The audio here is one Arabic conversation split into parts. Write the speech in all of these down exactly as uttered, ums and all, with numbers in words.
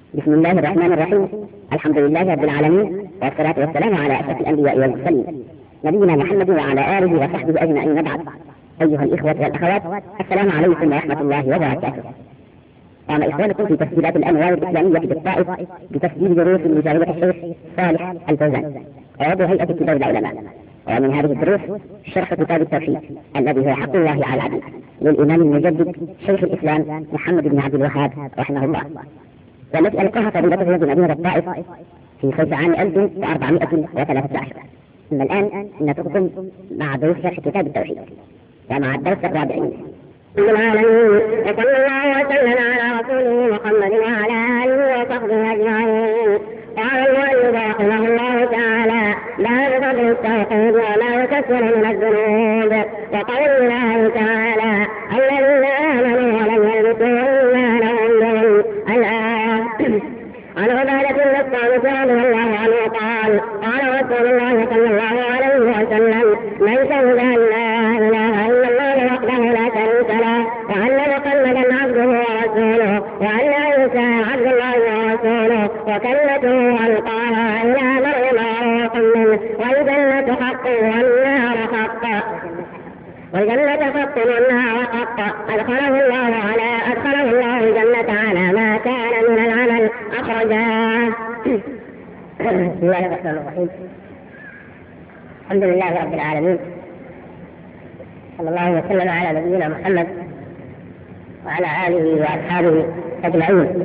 بسم الله الرحمن الرحيم. الحمد لله رب العالمين، والصلاة والسلام على أشرف الأنبياء والمرسلين نبينا محمد وعلى آله وصحبه أجمعين. بعد، أيها الإخوة والأخوات، السلام عليكم ورحمة الله وبركاته. قام إخوانكم في تسجيلات الأنوار الإسلامية بالطائف بتسجيل دروس لجامعة الشيخ صالح الفوزان عضو هيئة كبار العلماء، ومن هذه الدروس شرح كتاب التوحيد الذي هو حق الله على العبيد للإمام المجدد شيخ الإسلام محمد بن عبد الوهاب رحمه الله، والتي ألقاها فضيلته بمدينة الطائف في صيف عام ألف وأربعمائة وثلاثة عشر. أما الآن نترككم مع دروس شرح كتاب التوحيد ومع الدرس الرابع. العالمين، وصلى الله وسلم على رسوله محمد وعلى آله وصحبه أجمعين. قال المؤلف رحمه الله تعالى: باب فضل التوحيد وما يكفر من الذنوب. وقول الله تعالى: الذين آمنوا ولم يلبسوا إيمانهم بظلم. الآية. عن عبادة بن الصامت رضي الله عنه قال: قال رسول الله صلى الله عليه وسلم: من شهد أن لا إله إلا الله وحده لا شريك له، وأن محمدا عبده ورسوله، وأن عيسى عبد الله ورسوله وكلمته ألقاها إلى مريم وروح منه، والجنة حق والنار حق والجنة حق والنار حق، أدخله الله على أدخله الله الجنة على ما كان من العمل. أخرجاه. بسم الله الرحمن الرحيم. الحمد لله رب العالمين، صلى الله وسلم على نبينا محمد وعلى آله وأصحابه أجمعين.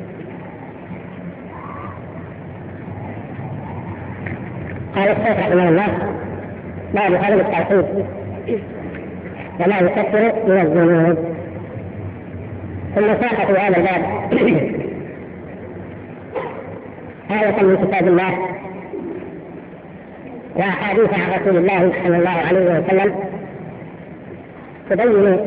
قال الشيخ رحمه الله: باب فضل التوحيد وما يكفر من الذنوب. ثم ساق في هذا الباب آية من كتاب الله وأحاديث عن رسول الله صلى الله عليه وسلم تبين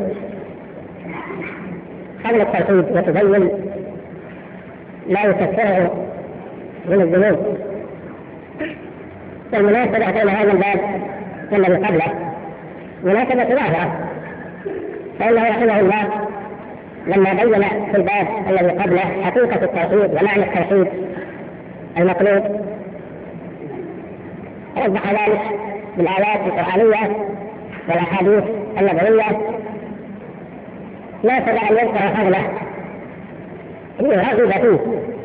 فضل التوحيد وتبين لا يكفره من الذنوب. والمناسبة بين هذا الباب والذي قبله مناسبة ظاهرة، فإنه رحمه الله لما بين في الباب الذي قبله حقيقة التوحيد ومعنى التوحيد المطلوب وضح ذلك بالآيات القرآنية والأحاديث النبوية، ناسب أن يذكر فضله ليرغب فيه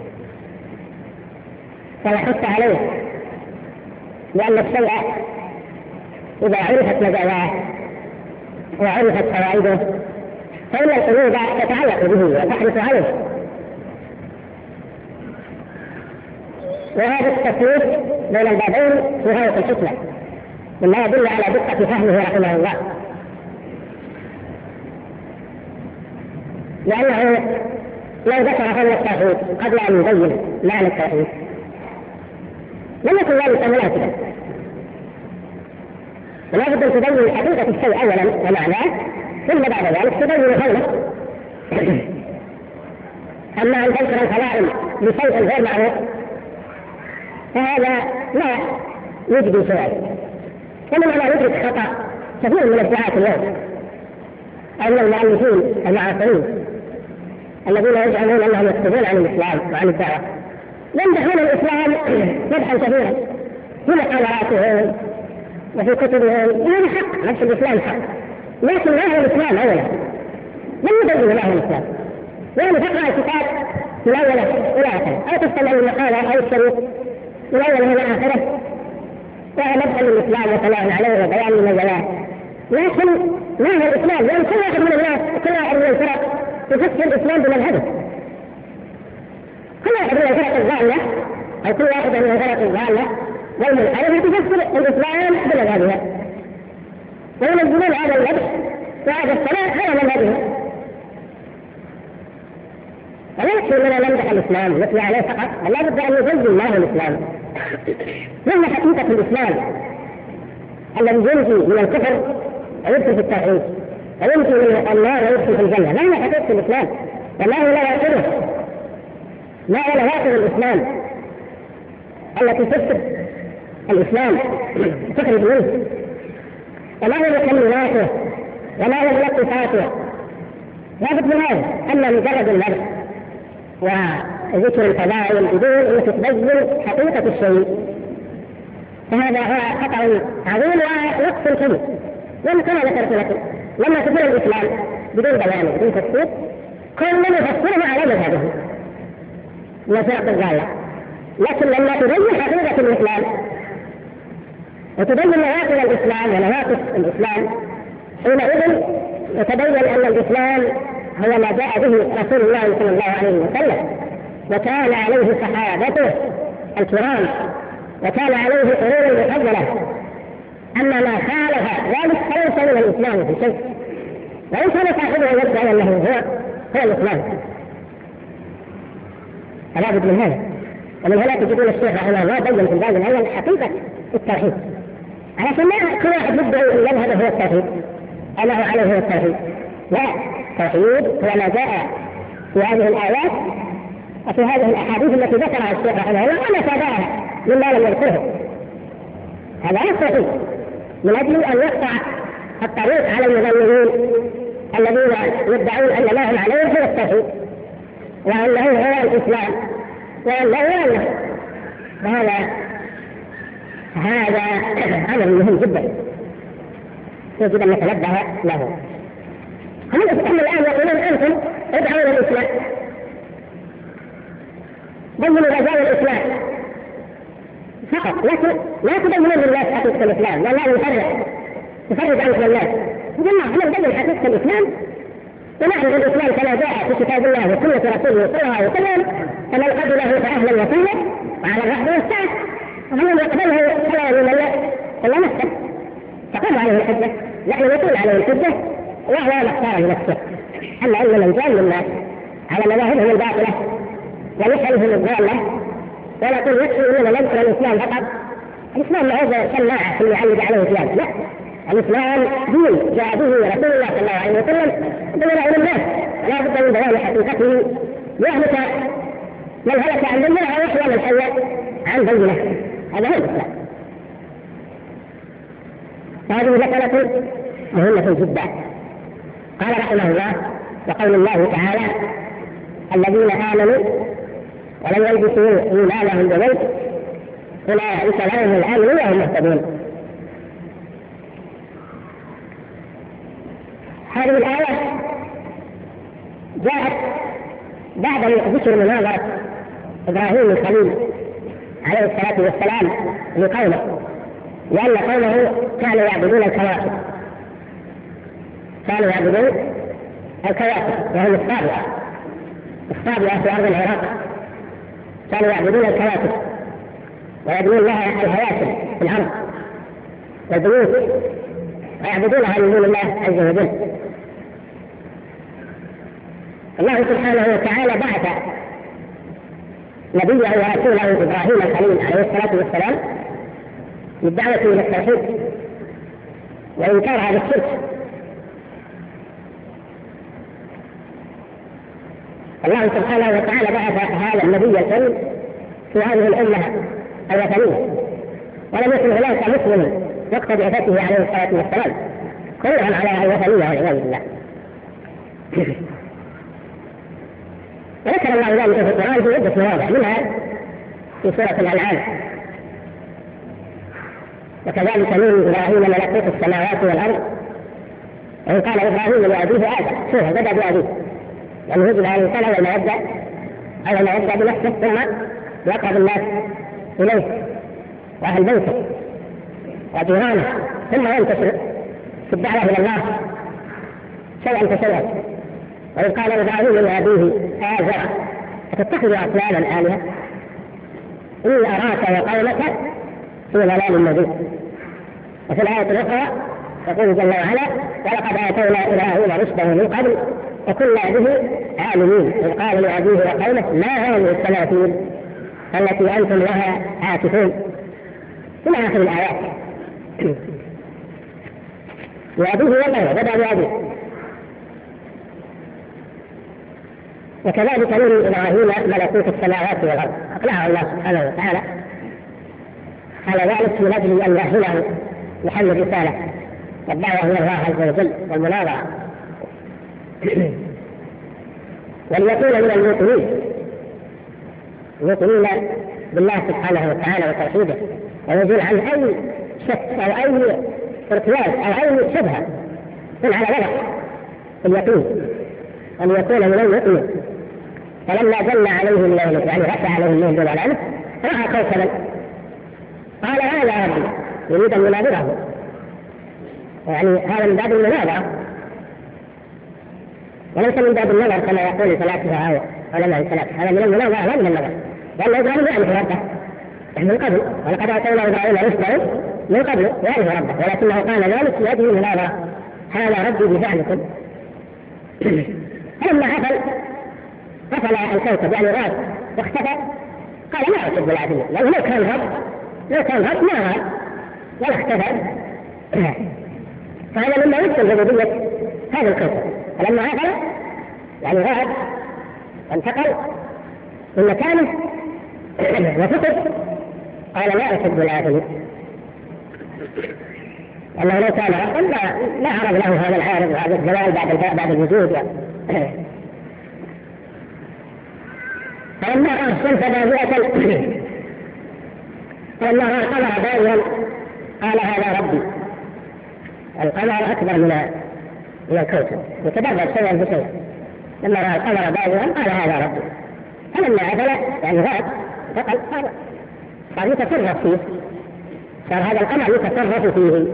ويحث عليه، لأن الشيء إذا عرفت مزاياه وعرفت فوائده فإن القلوب تتعلق به وتحرص عليه. وهذا التفريق بين البابين في غاية الحكمة، مما يدل على دقة فهمه رحمه الله، لأنه لو ذكر فضل التوحيد قبل أن يبين معنى التوحيد لم يكن ذلك مناسبا، ولا بد أن تبين حقيقة الشيء أولا ومعناه، ثم بعد ذلك تبين فضله. أما أن تذكر الفضائل بشيء غير معروف فهذا لا يجدي شيئا، ومن هنا يدرك خطأ كثير من الدعاة اليوم أو من المؤلفين المعاصرين الذين يزعمون أنهم يكتبون عن الإسلام وعن الدعوة، يمدحون الإسلام مدحا كبيرا في مقالاتهم وفي كتبهم. هذا حق، نفس الإسلام حق، لكن ما هو الإسلام أولا؟ لم يبين ما هو الإسلام. يعني تقرأ الكتاب من أوله إلى آخره، أو تستمع للمقالة أو الشريط من أوله إلى آخره، وهو مدح للإسلام وثناء عليه وبيان لمزاياه، لكن ما هو الإسلام؟ لأن كل واحد من الناس وكل واحد من الفرق يفسر الإسلام بمذهبه. كل واحد من الفرق الضالة أو كل واحد من الفرق الضالة والمنحرفة تفسر الإسلام بمذهبها، وينزلون هذا المدح وهذا الثناء على مذهبه. ولا يكفي أننا نمدح الإسلام نثني عليه فقط، بل لا بد أن نبين ما هو الإسلام، ما حقيقة الإسلام الذي ينفي من الكفر ويدخل في التوحيد، وينفي من النار ويدخل في الجنة. ما هي حقيقة الإسلام؟ وما هو نواقضه؟ ما هو نواقض الإسلام التي تفسد الإسلام تخرج منه؟ وما هو مكملاته؟ وما هو منقصاته؟ لا بد من هذا. أما مجرد المدح ذكر الفضائل بدون أن تتبين حقيقة الشيء، فهذا هو خطأ عظيم ونقص كبير. لما كما ذكرت لكم لما تكون الإسلام بدون بيان بدون تفسير كل من يفسره على مذهبه وسيعطي الغاية، لكن لما تبين حقيقة الإسلام وتبين نواقض الإسلام ونواقص الإسلام حينئذ يتبين أن الإسلام هو ما جاء به رسول الله صلى الله عليه وسلم وكان عليه صحابته الكرام وكان عليه قرون المفضلة. أما ما خالف ذلك فليس من الإسلام في شيء، وإن كان صاحبه يدعي أنه هو هو الإسلام. فلا بد من هذا. ومن هنا تجدون الشيخ رحمه الله بين في الباب الأول حقيقة التوحيد، علشان ما كل واحد يدعي أن يذهب هو التوحيد أنه عليه هو التوحيد. لا، التوحيد هو ما جاء في هذه الآيات وفي هذه الأحاديث التي ذكرها الشيخ رحمه الله وما تابعها مما لم يذكره. هذا هو التوحيد، من أجل أن يقطع الطريق على المضللين الذين يدعون أن ما هم عليه هو التوحيد وأنه هو الإسلام وأنه هو الله. فهذا هذا أمر مهم جدا يجب أن نتنبه له. هم الآن يقولون أنتم ادعوا الإسلام، بينوا رجاء الإسلام فقط، لكن لا تبينون للناس حقيقة الإسلام، لا لا يفرق يفرق عنكم الناس. يقول الله نبين حقيقة الإسلام ونعرف الإسلام كما جاء في كتاب الله وسنة رسوله صلى الله عليه وسلم، فمن قبله فأهلا وسهلا وعلى الرحب والسعة، ومن يقبله فلا يلوم إلا نفسه تقوم عليه الحجة، نحن نقول عليه الحجة وهو مختار لنفسه. أما أن من جاء الناس على مذاهبهم الباطلة ونسألهم الضالة ونقول يكفي أننا نذكر الإسلام فقط، الإسلام ما هو شماعة اللي يعلق عليه الإسلام، لا، الإسلام دين جاء به رسول الله صلى الله عليه وسلم بين الناس، لا بد من بيان حقيقته يهلك من هلك عن بينه ويحيى من حي عن بينه. هذا هو الإسلام. هذه مسألة مهمة جدا. قال رحمه الله وقول الله تعالى الذين آمنوا ولم يلبسوا إيمانهم بظلم أولئك لهم الأمن وهم مهتدون. هذه الآية جاءت بعد ذكر مناظرة إبراهيم الخليل عليه الصلاة والسلام لقومه، لأن قومه كانوا يعبدون الكواكب، كانوا يعبدون الكواكب وهم الصابئة الصابئة في أرض العراق، كانوا يعبدون الكواكب ويبنون لها الهياكل في الأرض والبيوت ويعبدونها من دون الله عز وجل. الله سبحانه وتعالى بعث نبيه ورسوله إبراهيم الخليل عليه الصلاة والسلام للدعوة إلى التوحيد وإنكار هذا الشرك. الله سبحانه وتعالى بعث هذا النبي الكريم في هذه الأمة الوثنية، ولم يكن هناك مسلم وقت بعثته عليه الصلاة والسلام، كلهم على الوثنية والعياذ بالله. وذكر الله ذلك في القرآن في عدة مواضع، منها في سورة الأنعام وكذلك من إبراهيم ملكوت السماوات والأرض وإن قال إبراهيم لأبيه آدم، شوف بدأ بأبيه لأنه يجب على الإنسان أول ما يبدأ أول ما يبدأ بنفسه ثم يقرب الناس إليه وأهل بيته وجيرانه ثم ينتشر في الدعوة إلى الله شيئا فشيئا. وإذ قال إبراهيم لأبيه آزر أتتخذ أصناما آلهة إني أراك وقومك في ضلال مبين. وفي الآية الأخرى يقول جل وعلا ولقد آتينا إبراهيم رشده من قبل وكنا به عالمين إذ قال لأبيه وقومه ما هذه التماثيل التي أنتم لها عاكفون إلى آخر الآيات. وأبيه وقومه بدأ بأبيه. وكذلك نري إبراهيم ملكوت السماوات والأرض أقنعه الله سبحانه وتعالى على ذلك من أجل أن يأهله لحمل الرسالة والدعوة إلى الله عز وجل والمناظرة وليكون من الموقنين يؤمنون بالله سبحانه وتعالى وتوحيده، ويزول عنه أي شك أو أي ارتياب أو أي شبهة من على غلط اليقين أن يكون من المؤمن. فلما جل عليه الليل يعني غشى عليه الليل دون الأمس رأى كوكبا قال هذا ربي، يريد أن يناظره، يعني هذا من باب المناظرة وليس من باب النظر كما يقول الفلاسفة أو علماء الفلاسفة، هذا من المناظرة لا من النظر، لأن إبراهيم يعرف ربه من قبل، ولقد آتينا إبراهيم رشده من قبل يعرف ربه، ولكنه قال ذلك لأجل المناظرة، هذا ربي بزعمكم. فلما عفل قفل الكوكب يعني غاب واختفى قال ما أحب العدل، لأنه لو كان غاب لو كان غاب ما غاب ولا اختفى. فهذا مما يدخل ربوبية هذا الكوكب. فلما عفل يعني غاب وانتقل من مكانه وفقد قال لا أحب العدل، أنه لو كان ربا لا, لا عرض له هذا العارض وهذا الزوال بعد بعد الوجود. فلما رأى الشمس بازغة فلما رأى القمر بازغا قال هذا ربي. القمر أكبر من من الكوكب يتدرج شيئا بشيء، لما رأى القمر بازغا قال هذا ربي. فلما عدل يعني غاب فقال صار صار يتصرف فيه، صار هذا القمر يتصرف فيه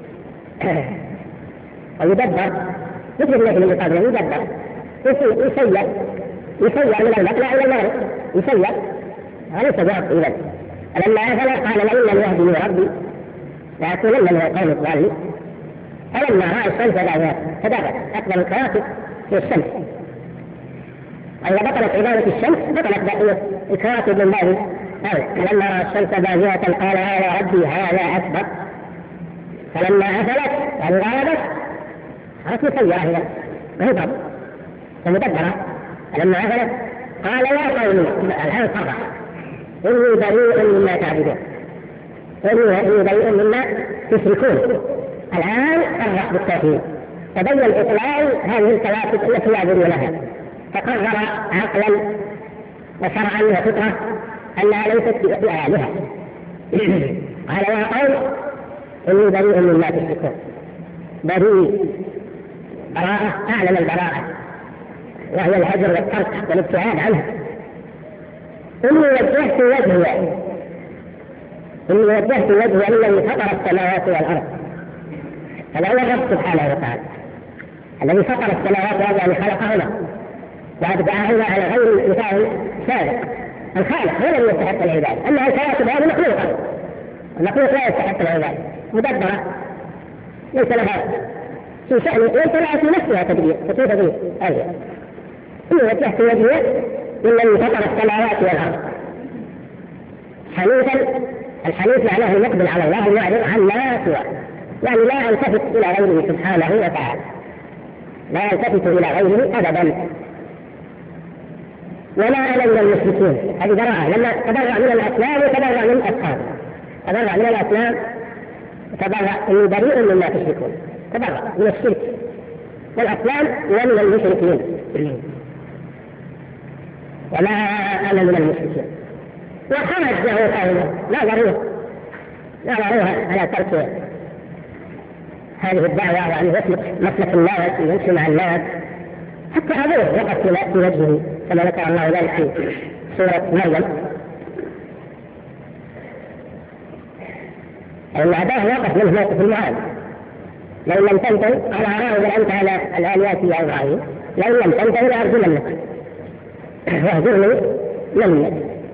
ويدبر مثل النبي اللي قبله، يدبر يسير يسير من المطلع إلى المغرب يسير، وليس جرب إذن. فلما عفل قال لئن لم يهدني ربي لأكونن من القوم الضالين. فلما رأى الشمس بازغة تدرج أكبر الكواكب في الشمس، وإذا بطلت عبادة الشمس بطلت بقية الكواكب من باب أولى. فلما رأى الشمس بازغة قال هذا ربي هذا أكبر. فلما عفلت يعني غابت صارت مسيرة هنا وهي ومدبرة. فلما عفلت قال يا قوم الآن صرح إني بريء مما تعبدون، إني بريء مما تشركون. الآن صرح بالتوحيد، تبين إطلال هذه الكواكب التي يعبدونها، فقرر عقلا وشرعا وفطرة أنها ليست بآلهة. قال يا قوم إني بريء مما تشركون. بريء براءة أعلم البراءة وهي الهجر والترك والابتعاد عنها. إني وجهت وجهي إني وجهت وجهي للذي فطر السماوات والأرض. هذا هو الرب سبحانه وتعالى الذي فطر السماوات والأرض يعني خلقهما وأبدعهما على غير مثال سابق. الخالق هو الذي يستحق العبادة، أما الكواكب هذه مخلوقة، المخلوق لا يستحق العبادة، مدبرة ليس لها في شأن ليس لها في نفسها تدبير فكيف تدبير أيضا. إني وجهت وجهي للذي فطر السماوات والأرض حنيفا. الحنيف معناه المقبل على الله المعرض عن ما سواه، يعني لا يلتفت إلى غيره سبحانه وتعالى، لا يلتفت إلى غيره أبدا. ولا أنا من المشركين، هذه براءة. لما تبرع من الأسلام وتبرع من الأصحاب، تبرع من الأسلام تبرع إني بريء مما تشركون، تبرع من الشرك والأسلام ومن المشركين. ولا أنا من المشركين. وخرج له قوله لا ضروه لا ضروها على ترك هذه الدعوة وأن يسلك مسلك الناس ويمشي مع الناس، حتى أبوه وقف في وجهه كما ذكر الله ذلك في سورة مريم. أن أباه وقف منه موقف المعاد، لو لم تنتهي على أراه أنت على الآليات يا إبراهيم، لو لم تنتهي لأرجلنك واهجرني منك.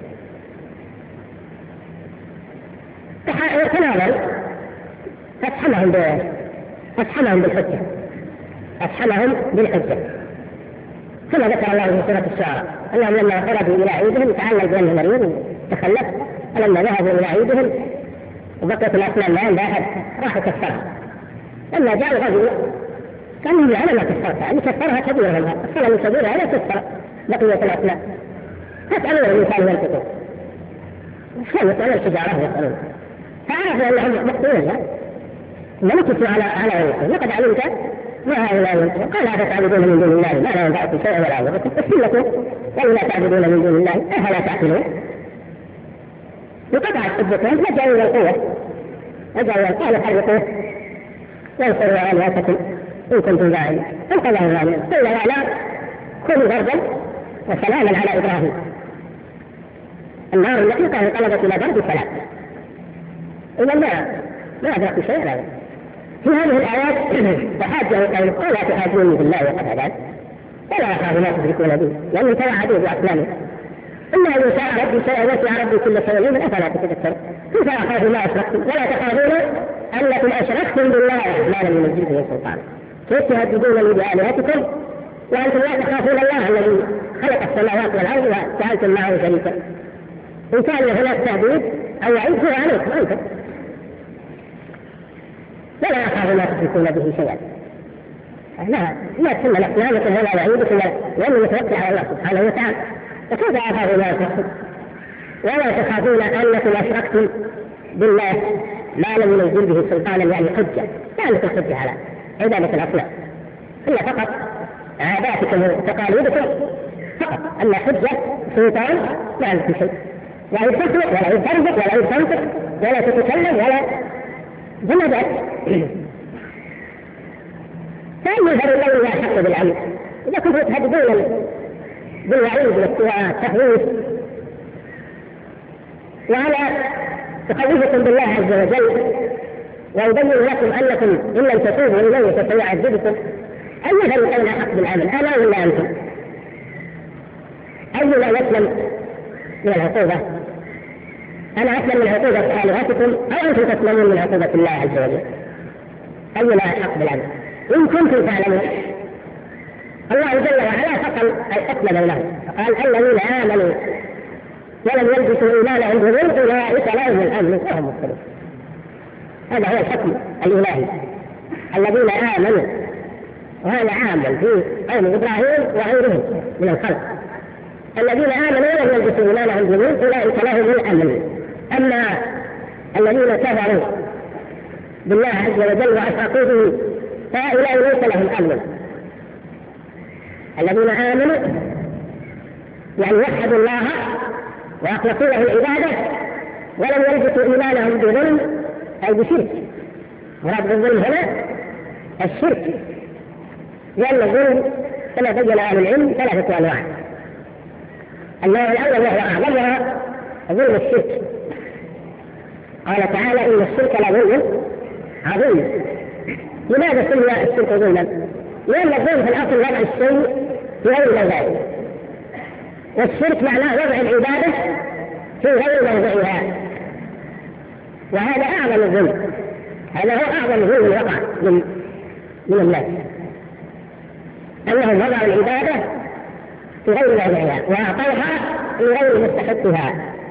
تناول أفحمهم أفحمهم بالحجة أفحمهم بالحجة كما ذكر الله في سورة الشعراء أنهم لما خرجوا إلى عيدهم تعلق بأنه مريض تخلف، فلما ذهبوا إلى عيدهم وبقيت الأسنان ما عند أحد راحوا كسرها. لما جاء الرجل كان يجي على ما كسرتها يعني كسرها كبيرة منها الصلاة من كبيرة هذا كسر بقية الأسنان. فاسألوا الإنسان ينطقون شو يسألون الشجارة يسألون، فعرفوا أنهم مقتولون لم يكسوا على على غيرهم. لقد علمت ما هؤلاء ينفعون؟ قال لا تعبدون من دون الله ما لا ينفعكم شيئا ولا يضركم السنة ولا تعبدون من دون الله أفلا تعقلون؟ وقطعت حجتهم لجأوا إلى القوة لجأوا إلى القوة حرقوه وانصروا آلهتكم إن كنتم فاعلين فانقذوا الغالين قيل يا نار كونوا بردا وسلاما على إبراهيم النار التي كانت انقلبت إلى برد سلام إذا ما ما أدركوا شيئا. في هذه الآيات تحاجوا قوله ولا تحاجوني بالله وقد هدان ولا يخافوا ما تشركون به لأنهم توعدوا بأصنامهم إما أن يشاء ربي شيئا وسع ربي كل شيء علما أفلا تتذكرون كيف أخافوا ما أشركتم ولا تخافون أنكم أشركتم بالله ما لم ينزل به سلطان كيف تهددونني بآلهتكم وأنتم لا تخافون الله الذي خلق السماوات والأرض وجعلتم معه شريكا إن كان هناك تهديد أو وعيد هو عليكم أنتم ولا يخاف ما تشركون به شيئا. لا ما تسمى الأصنام مثل هذا وعيدكم لأنه يتوكل على الله سبحانه وتعالى وكيف يخاف ما تشركون ولا تخافون أنكم أشركتم بالله ما لم ينزل به سلطانا يعني حجة لا لكم حجة على عبادة الأصنام هي فقط عاداتكم وتقاليدكم فقط أما حجة سلطان لا لكم شيء لا يتفق ولا يتربط ولا يتنطق ولا تتكلم ولا جمدت فأي يظهر الله لا حق بالعمل إذا كنتم تهددون بالوعيد والتخويف وعلى تخوفكم بالله عز وجل ويبين لكم أنكم إن لم تتوبوا إليه فسيعذبكم أي يظهر الله لا حق بالعمل أنا ولا أنتم أي لا يسلم من العقوبة أنا أسلم من عقوبة آلهتكم أو أنتم تسلمون من عقوبة الله عز وجل أي لا حق بالعمل إن كنتم تعلمون الله جل وعلا فصل الحكم بينهم فقال الذين آمنوا ولم يلبسوا إيمانهم بظلم أولئك لهم الأمن وهم مهتدون هذا هو الحكم الإلهي الذين آمنوا وهذا عام في قوم إبراهيم وغيرهم من الخلق الذين آمنوا ولم يلبسوا إيمانهم بظلم أولئك لهم الأمن أما الذين كفروا بالله عز وجل وأشركوا به فهؤلاء ليس لهم أمن الذين آمنوا يعني وحدوا الله وأخلصوا له العبادة ولم يلبسوا إيمانهم بظلم أي بشرك مراد بالظلم هنا الشرك لأن الظلم كما بين أهل العلم ثلاثة أنواع النوع الأول وهو أعظمها ظلم الشرك قال تعالى إن الشرك لظلم عظيم لماذا سمي الشرك ظلما؟ لأن الظلم في الأصل وضع الشيء في غير موضعه والشرك معناه وضع العبادة في غير موضعها وهذا أعظم الظلم هذا هو أعظم ظلم وقع من من الناس أنهم وضعوا العبادة في غير موضعها وأعطوها في غير مستحقها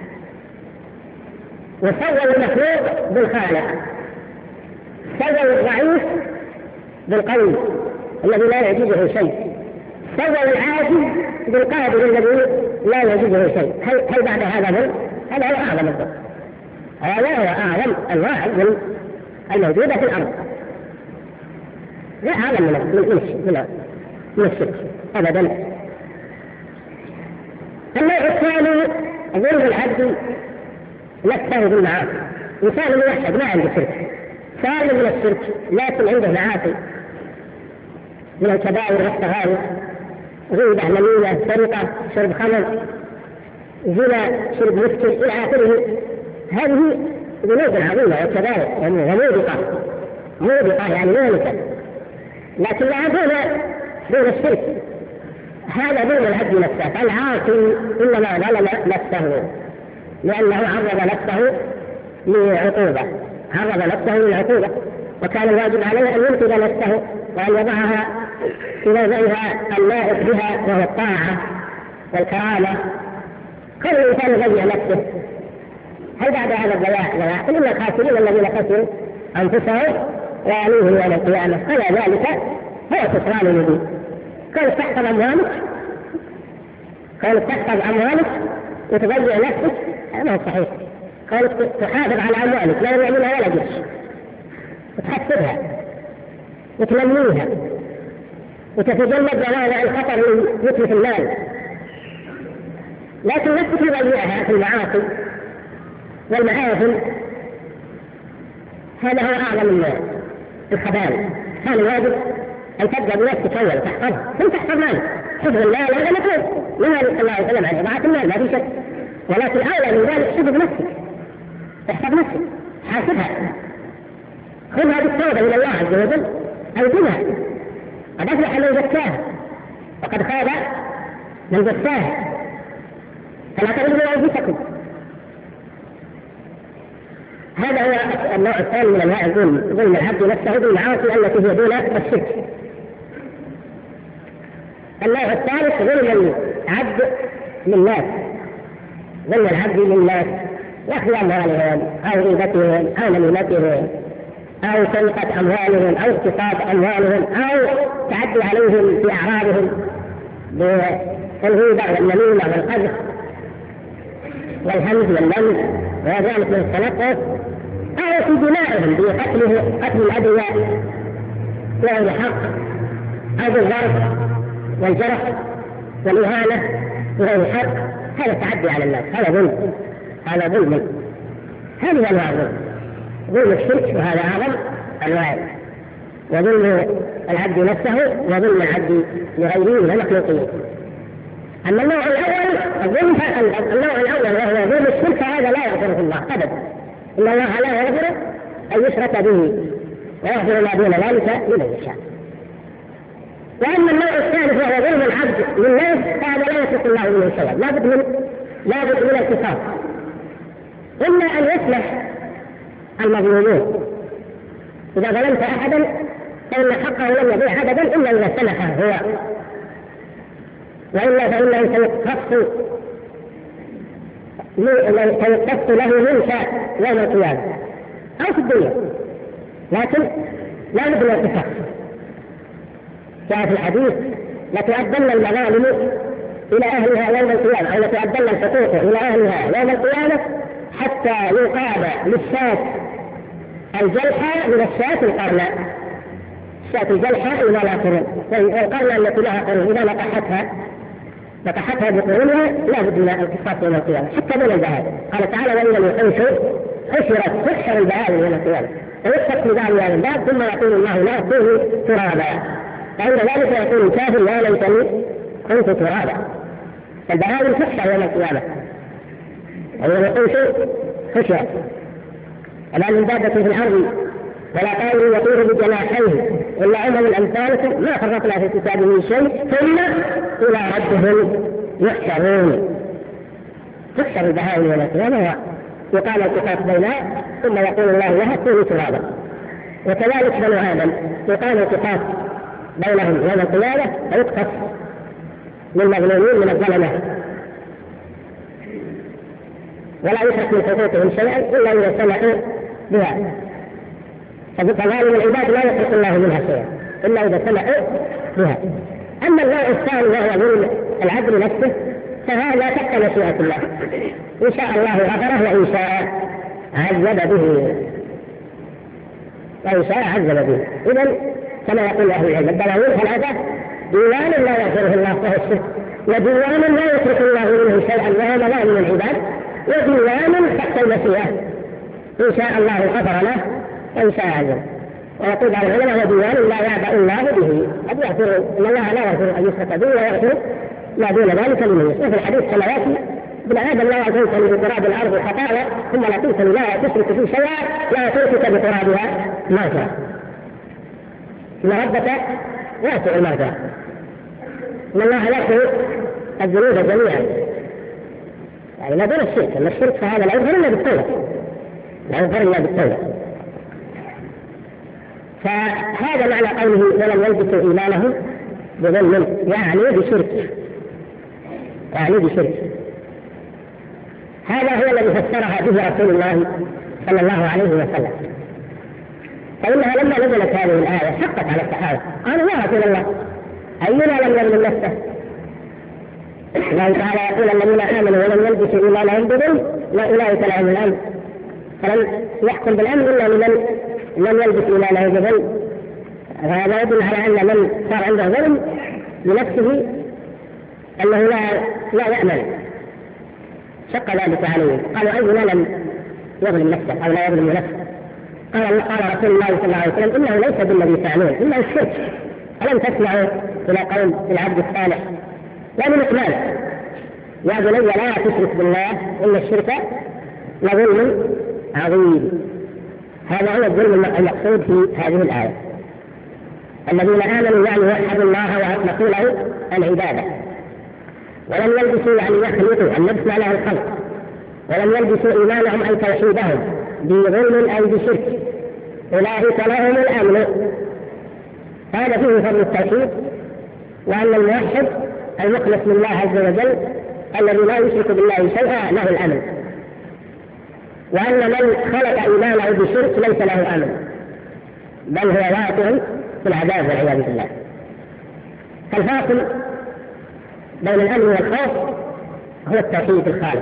وسووا المخلوق بالخالق سووا الضعيف بالقوي الذي لا يعجزه شيء سووا العاجز بالقادر الذي لا يعجزه شيء هل, هل بعد هذا ظلم؟ هذا هو أعظم الظلم هذا هو أعظم أنواع الظلم الموجودة في الأرض لا أعظم من من من الشرك أبدا. النوع الثاني ظلم العبد نفسه بالمعاصي إنسان موحد ما عنده شرك سالم من الشرك لكن عنده معاصي من الكبائر والصغائر غيبة نميمة سرقة شرب خمر زنا شرب مسكر إلى آخره هذه ذنوب عظيمة وكبائر يعني موبقة موبقة يعني مهلكة لكن لا دون دون الشرك هذا دون العبد نفسه العاصي إنما ظلم نفسه لأنه عرض نفسه لعقوبة عرض نفسه للعقوبة وكان الواجب عليه أن ينقذ نفسه وأن يضعها في موضعها اللائق بها وهو الطاعة والكرامة كل الإنسان يضيع نفسه هل بعد هذا الضياع ضياع قل إن الخاسرين الذين خسروا أنفسهم ويعنيهم يوم القيامة فلا ذلك هو خسران مبين كونك تحفظ أموالك كونك تحفظ أموالك وتضيع نفسك هذا هو صحيح كونك تحافظ على أموالك لا يعملها ولا جيش وتحسبها وتنميها وتتجنب مواضع الخطر من يتلف المال، لكن نفسك تضيعها في المعاصي والمآثم، هذا هو أعظم الخبال. كان الواجب أن تبدأ بنفسك أولا تحفظها ثم تحفظ مالك. حفظ المال هذا مطلوب من النبي صلى الله عليه وسلم عن إضاعة المال ما في شك، ولكن أولى من ذلك حفظ نفسك، تحفظ نفسك، حاسبها، خذها بالتوبة إلى الله عز وجل، ألزمها. قد أفلح من زكاها وقد خاب من دساها، فلا تغلبوا أنفسكم. هذا هو النوع الثاني من أنواع الظلم، ظلم العبد نفسه بالمعاصي التي هي دون الشرك. النوع الثالث ظلم العبد للناس، ظلم العبد للناس، يأخذ أموالهم أو غيبتهم أو نميمتهم أو سرقة أموالهم أو اغتصاب أموالهم أو تعدي عليهم في أعراضهم بالغيبة والنميمة والقذف والهمز واللمز وذلك من التنقص، أو في دمائهم بقتله قتل الأبرياء بغير حق أو بالضرب والجرح والإهانة بغير حق، هذا تعدي على الناس، هذا ظلم، هذا ظلم. هذه أنواع الظلم، ظلم الشرك وهذا أعظم أنواع، وظلم العبد نفسه وظلم العبد لغيره من المخلوقين. أما النوع الأول الظلم، النوع الأول وهو ظلم الشرك، هذا لا يغفره الله أبدا، إن الله لا يغفر أن يشرك به ويغفر ما دون ذلك لمن يشاء. وأما النوع الثالث وهو ظلم العبد للناس، فهذا لا يترك الله منه شيئا، لابد من لابد من القصاص، إما أن يصلح المظلومون. إذا ظلمت أحدا فإن حقه لم يضيع أبدا إلا إذا سمح هو، وإلا فإنه سيقتص سيقتص له منك يوم القيامة أو في الدنيا، لكن لا بد من القصاص. جاء في الحديث: لتؤدن المظالم إلى أهلها يوم القيامة، أو لتؤدن الحقوق إلى أهلها يوم القيامة حتى يقاب للشاة الجلحة من الشاة القرناء. الشاة الجلحة إذا لا قرن، والقرناء التي لها قرن إذا نطحتها نطحتها بقرونها لا بد من القصاص يوم القيامة حتى دون البهائم. قال تعالى: وإذا الوحوش حشرت تحشر البهائم يوم القيامة ويسقط نظام هذا الباب ثم يقول الله لا كونوا ترابا، فعند ذلك يقول الكافر: يا ليتني كنت ترابا. فالبهائم تحشر يوم القيامة، وإذا الوحوش حشرت، وما من دابة في الأرض ولا طائر يطير بجناحيه إلا أمم أمثالكم ما فرطنا في الكتاب من شيء ثم إلى ربهم يحشرون. تحشر البهائم يوم القيامة ويقال القصاص بينها ثم يقول الله لها كوني ترابا. وكذلك بنو آدم يقال القصاص بينهم يوم القيامة فيقتص للمظلومين من الظلمة، ولا يشرك من حقوقهم شيئا إلا إذا سمحوا بها. فظالم العباد لا يترك الله منها شيئا إلا إذا سمحوا بها. أما النوع الثاني وهو ظلم العبد نفسه، فهذا تحت مشيئة الله، إن شاء الله غفره وإن شاء عذب به، وإن شاء عذب به. إذن كما يقول أهل العلم: الدواوين ثلاثة: ديوان لا يغفره الله وهو الشرك، وديوان لا يترك الله منه شيئا وهو مظالم العباد، وديوان تحت المشيئة إن شاء الله غفر له وإن شاء عذب. ويقول بعض العلماء: وديوان لا يعبأ الله به، قد يغفر إن الله لا يغفر أن يشرك به ويغفر ما دون ذلك لمن يشاء. في الحديث كما يأتي: ابن آدم لا يتركني بتراب الأرض خطايا ثم لقيتني لا تشرك في شيئا لا يتركك بترابها مغفرة. إن ربك واسع المغفرة، إن الله يغفر الذنوب جميعا، يعني لا دون الشرك. أما الشرك فهذا لا يغفر إلا بالتوبة، لا يغفر إلا بالتوبة. فهذا معنى قوله: ولم يلبسوا إيمانهم بظلم، يعني بشرك، يعني بشرك. هذا هو الذي فسرها به رسول الله صلى الله عليه وسلم. فإنها لما نزلت هذه الآية حقت على الصحابة، قالوا: يا رسول الله، أينا لم يظلم نفسه؟ الله تعالى يقول: الذين آمنوا ولم يلبسوا إيمانهم بظلم أولئك لهم الأمن. فلم يحكم بالأمن إلا لمن لم يلبس إيمانه بظلم، هذا يدل على أن من صار عنده ظلم بنفسه أنه لا لا يأمن، شق ذلك عليه. قالوا أينا لم يظلم نفسه أو لا يظلم نفسه؟ قال قال رسول الله صلى الله عليه وسلم إنه ليس بالذي تعملون إلا الشرك. ألم تسمعوا إلى قول العبد الصالح لا من إكمال يا بني لا تشرك بالله إن الشرك لظلم عظيم. هذا هو الظلم المقصود في هذه الآية. الذين آمنوا يعني وحدوا الله وأخلصوا له العبادة ولم يلبسوا يعني يخلطوا النفس على الخلق، ولم يلبسوا إيمانهم أي توحيدهم بظلم أو بشرك، أولئك لهم الأمن. هذا فيه فضل التوحيد، وأن الموحد المخلص لله عز وجل الذي لا يشرك بالله شيئا له الأمن، وأن من خلق إيمانه بشرك ليس له أمن بل هو واقع في العذاب والعياذ بالله. فالفاصل بين الأمن والخوف هو التوحيد الخالق.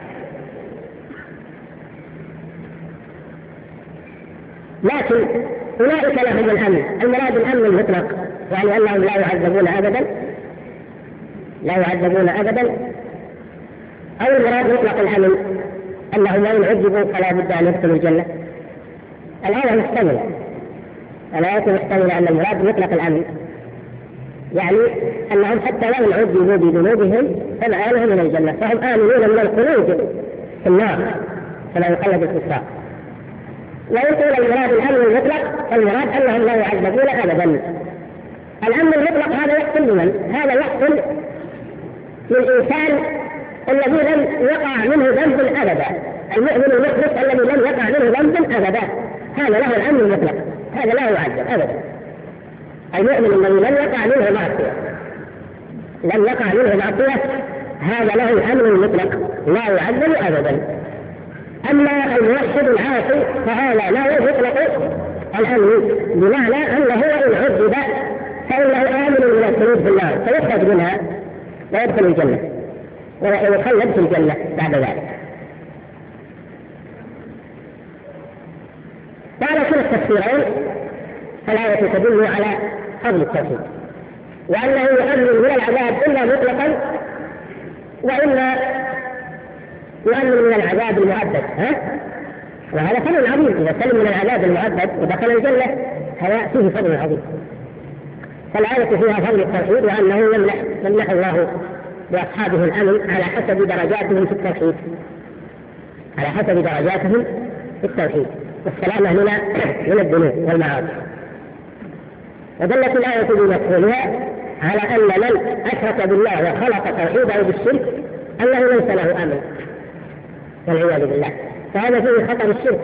لكن أولئك لهم الأمن، المراد الأمن المطلق، يعني أنهم لا يعذبون أبدا لا يعذبون أبدا أو المراد مطلق الأمن أنهم وإن عذبوا فلا بد أن يدخلوا الجنة. الآية محتملة، الآية محتملة أن المراد مطلق الأمن، يعني أنهم حتى وإن عذبوا بذنوبهم فمآلهم من الجنة، فهم آمنون من الخلود في النار فلا يخلد الكفار. ويقول المراد الأمن المطلق فالمراد أنهم لا يعذبون أبدا. الأمن المطلق هذا يحصل لمن؟ هذا يحصل للإنسان الذي لم يقع منه ذنب أبدا، المؤمن المخلص الذي لم يقع منه ذنب أبدا، هذا له الأمن المطلق، هذا لا يعذب أبدا. المؤمن الذي لم يقع منه معصية لم يقع منه معصية هذا له الأمن المطلق لا يعذب أبدا. أما الموحد العاصي فهذا لا يطلق الأمن، بمعنى أنه إن عذب فإنه آمن من الخلود في النار فيخرج منها ويدخل الجنة ويخلد في الجنة بعد ذلك. وعلى كل التفسيرين الآية تدل على فضل التوحيد، وأنه يؤمن من العذاب إلا مطلقا وإلا يؤمن من العذاب المؤبد، ها؟ وهذا فضل عظيم. إذا سلم من العذاب المؤبد ودخل الجنة هذا فيه فضل عظيم. فالآية فيها فضل التوحيد، وأنه يمنح يمنح الله لأصحابه الأمن على حسب درجاتهم في التوحيد على حسب درجاتهم في التوحيد والسلامة من من الذنوب والمعاصي. ودلت الآية بمفهومها على أن من أشرك بالله وخلق توحيده بالشرك أنه ليس له أمن والعياذ بالله، فهذا فيه خطر الشرك.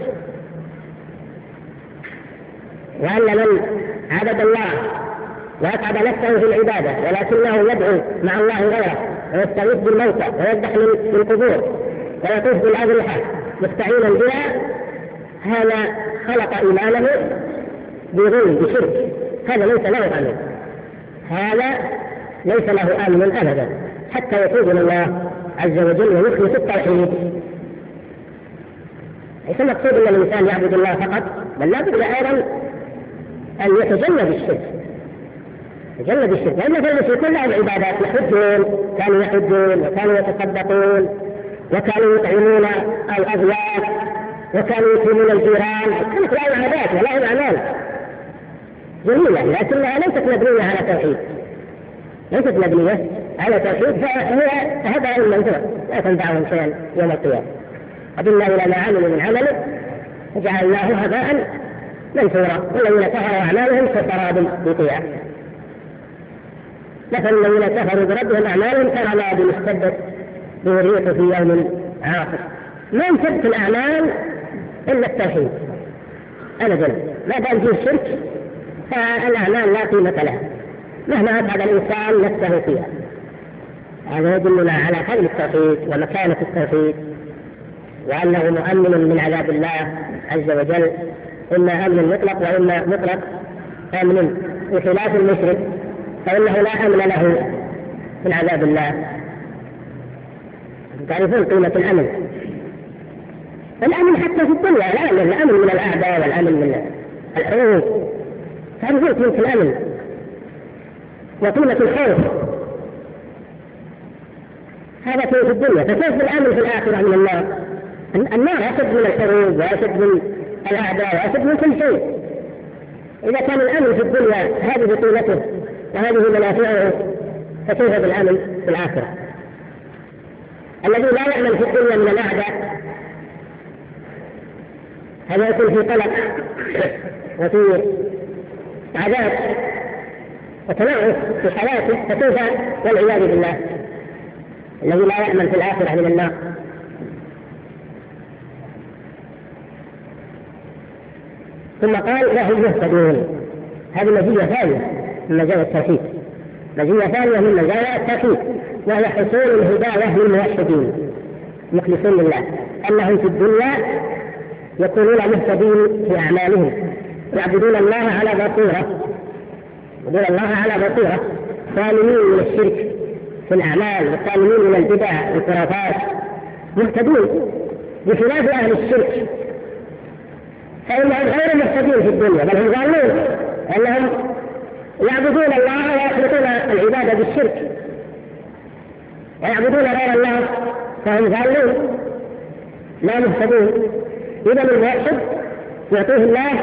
وأن من عبد الله وأتعب نفسه في العبادة ولكنه يدعو مع الله غيره ويستغيث بالموتى ويذبح من القبور ويطوف بالأضرحة مستعينا بها، هذا خلق إيمانه بظلم بشرك، هذا ليس له أمن، هذا ليس له أمن أبدا حتى يتوب إلى الله عز وجل ويخلص التوحيد. ليس المقصود أن الإنسان يعبد الله فقط، بل لا بد أيضا أن يتجنب الشرك يتجنب الشرك لأن في المشركين لهم عبادات، يحجون كانوا يحجون وكانوا يتصدقون وكانوا يطعمون الأضياف وكانوا يكرمون الجيران، كانت لهم عبادات ولهم أعمال جميلة لكنها ليست مبنية على توحيد ليست مبنية على توحيد فهي هباء منثور لا تنفعهم شيئا يوم القيامة. قدمنا إلى ما عملوا من عمل فجعلناه هباء منثورا، والذين كفروا أعمالهم كسراب بقيع. مثل الذين كفروا بربهم أعمالهم كرماد اشتدت به الريح في يوم عاصف. ما ينفذ الأعمال إلا التوحيد أبدا، ما دام فيه الشرك فالأعمال لا قيمة لها مهما أبعد الإنسان نفسه فيها. هذا يدلنا على فضل التوحيد ومكانة التوحيد، وأنه مؤمن من عذاب الله عز وجل، إما أمن مطلق وإما مطلق أمن، بخلاف المشرك فإنه لا أمن له من عذاب الله. تعرفون قيمة الأمن، الأمن حتى في الدنيا، الأمن الأمن من الأعداء والأمن من الحروب، فهذه قيمة الأمن وقيمة الخوف. هذا في الدنيا، فكيف بالأمن في الآخرة من النار؟ النار أشد من الحروب وأشد من الأعداء وأشد من كل شيء. إذا كان الأمن في الدنيا هذه قيمته وهذه منافعه، فكيف بالأمن في الآخرة؟ الذي لا يأمن في الدنيا من الأعداء هذا يكون في قلق وفي عذاب وتنعس في حياته، فكيف والعياذ بالله الذي لا يأمن في الآخرة من النار؟ ثم قال لهم مهتدون. هذه مزية ثانية من مزايا التوحيد، مزية ثانية من مزايا التوحيد، وهي حصول الهداية للموحدين مخلصين لله، أنهم في الدنيا يكونون مهتدين في أعمالهم، يعبدون الله على بصيرة، يعبدون الله على بصيرة، سالمين من الشرك في الأعمال وسالمين من البدع والخرافات، مهتدون بخلاف أهل الشرك فإنهم غير مهتدين في الدنيا، بل هم ظالمون أنهم يعبدون الله ويخلطون العبادة بالشرك ويعبدون غير الله، فهم ظالمون لا مهتدون. إذا الموحد يعطيه الله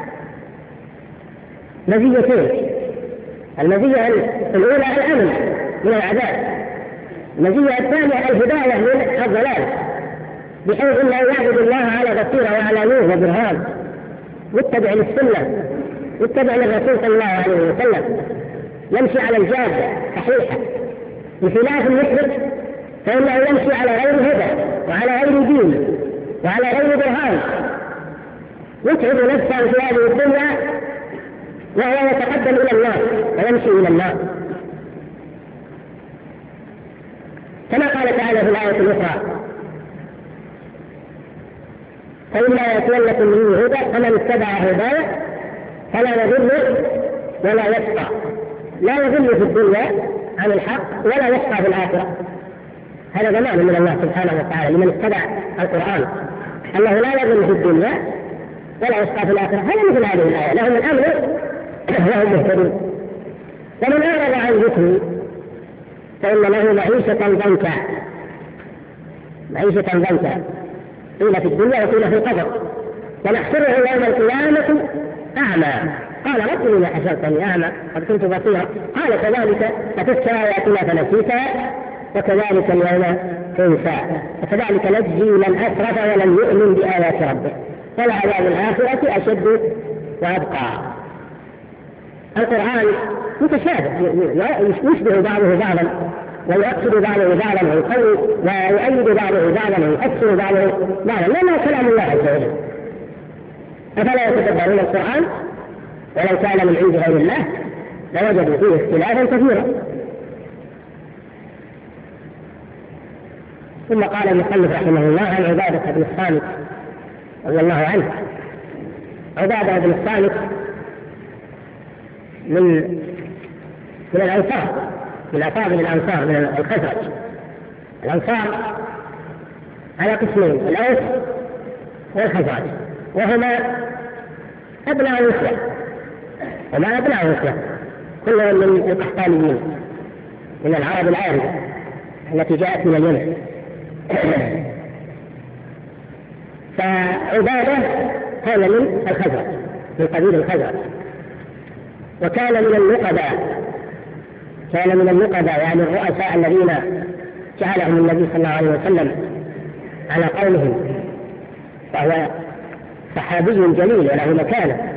مزيتين، المزية الأولى الأمن من العذاب، المزية الثانية الهداية من الضلال، بحيث أنه يعبد الله على بصيرة وعلى نور وبرهان، يتبع للسنة، يتبع للرسول صلى الله عليه وسلم، يمشي على الجادة صحيحة، بخلاف المشرك فإنه يمشي على غير هدى وعلى غير دين وعلى غير برهان، يتعب نفسه في هذه الدنيا وهو يتقدم إلى النار ويمشي إلى النار. كما قال تعالى في الآية الأخرى: فإما يتولكم مني هدى فمن اتبع هداي فلا يضل ولا يشقى، لا يضل في الدنيا عن الحق ولا يشقى في الآخرة. هذا ضمان من الله سبحانه وتعالى لمن اتبع القرآن، أنه لا يضل في الدنيا ولا يشقى في الآخرة. هذا مثل هذه الآية، لهم الأمر وهم مهتدون. ومن أعرض عن ذكري فإن له معيشة ضنكا، معيشة ضنكا قيل في الدنيا وقيل في القبر، ونحشره يوم القيامة أعمى، قال رب لما حشرتني أعمى قد كنت بصيرا، قال كذلك أتتك آياتنا فنسيتها وكذلك اليوم تنسى، وكذلك نجزي من أسرف ولم يؤمن بآيات ربه ولعذاب الآخرة أشد وأبقى. القرآن متشابه يشبه بعضه بعضا ويؤكد بعضه بعضا ويقوي ويؤيد بعضه بعضا ويؤثر بعضه بعضا، لأنه كلام الله عز وجل. أفلا يتدبرون القرآن ولو كان من عند غير الله لوجدوا فيه اختلافا كثيرا. ثم قال المصنف رحمه الله عن عبادة بن الصامت رضي الله عنه. عبادة بن الصامت من من الأنصار، من أفاضل الأنصار من الخزرج. الأنصار على قسمين: الأوس والخزرج، وهما أبناء روسيا وما أبناء روسيا كلهم من القحطانيين من العرب العاربة التي جاءت من اليمن. فعبادة كان من الخزرج، من قبيل الخزرج، وكان من النقباء، كان من النقباء يعني الرؤساء الذين جعلهم النبي صلى الله عليه وسلم على قومهم، فهو صحابي جليل وله مكانة.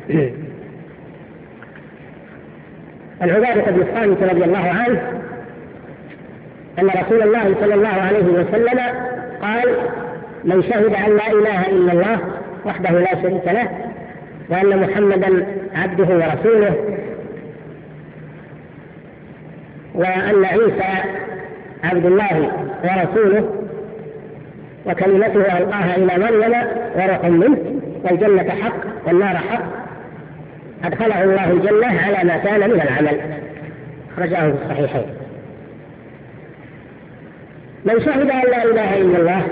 العبادة بن الصامت رضي الله عنه أن رسول الله صلى الله عليه وسلم قال: من شهد أن لا إله إلا الله وحده لا شريك له وأن محمدا عبده ورسوله وأن عيسى عبد الله ورسوله وكلمته ألقاها إلى مريم وروح منه والجنة حق والنار حق أدخله الله الجنة على ما كان من العمل. أخرجاه في الصحيحين. من شهد أن لا إله إلا الله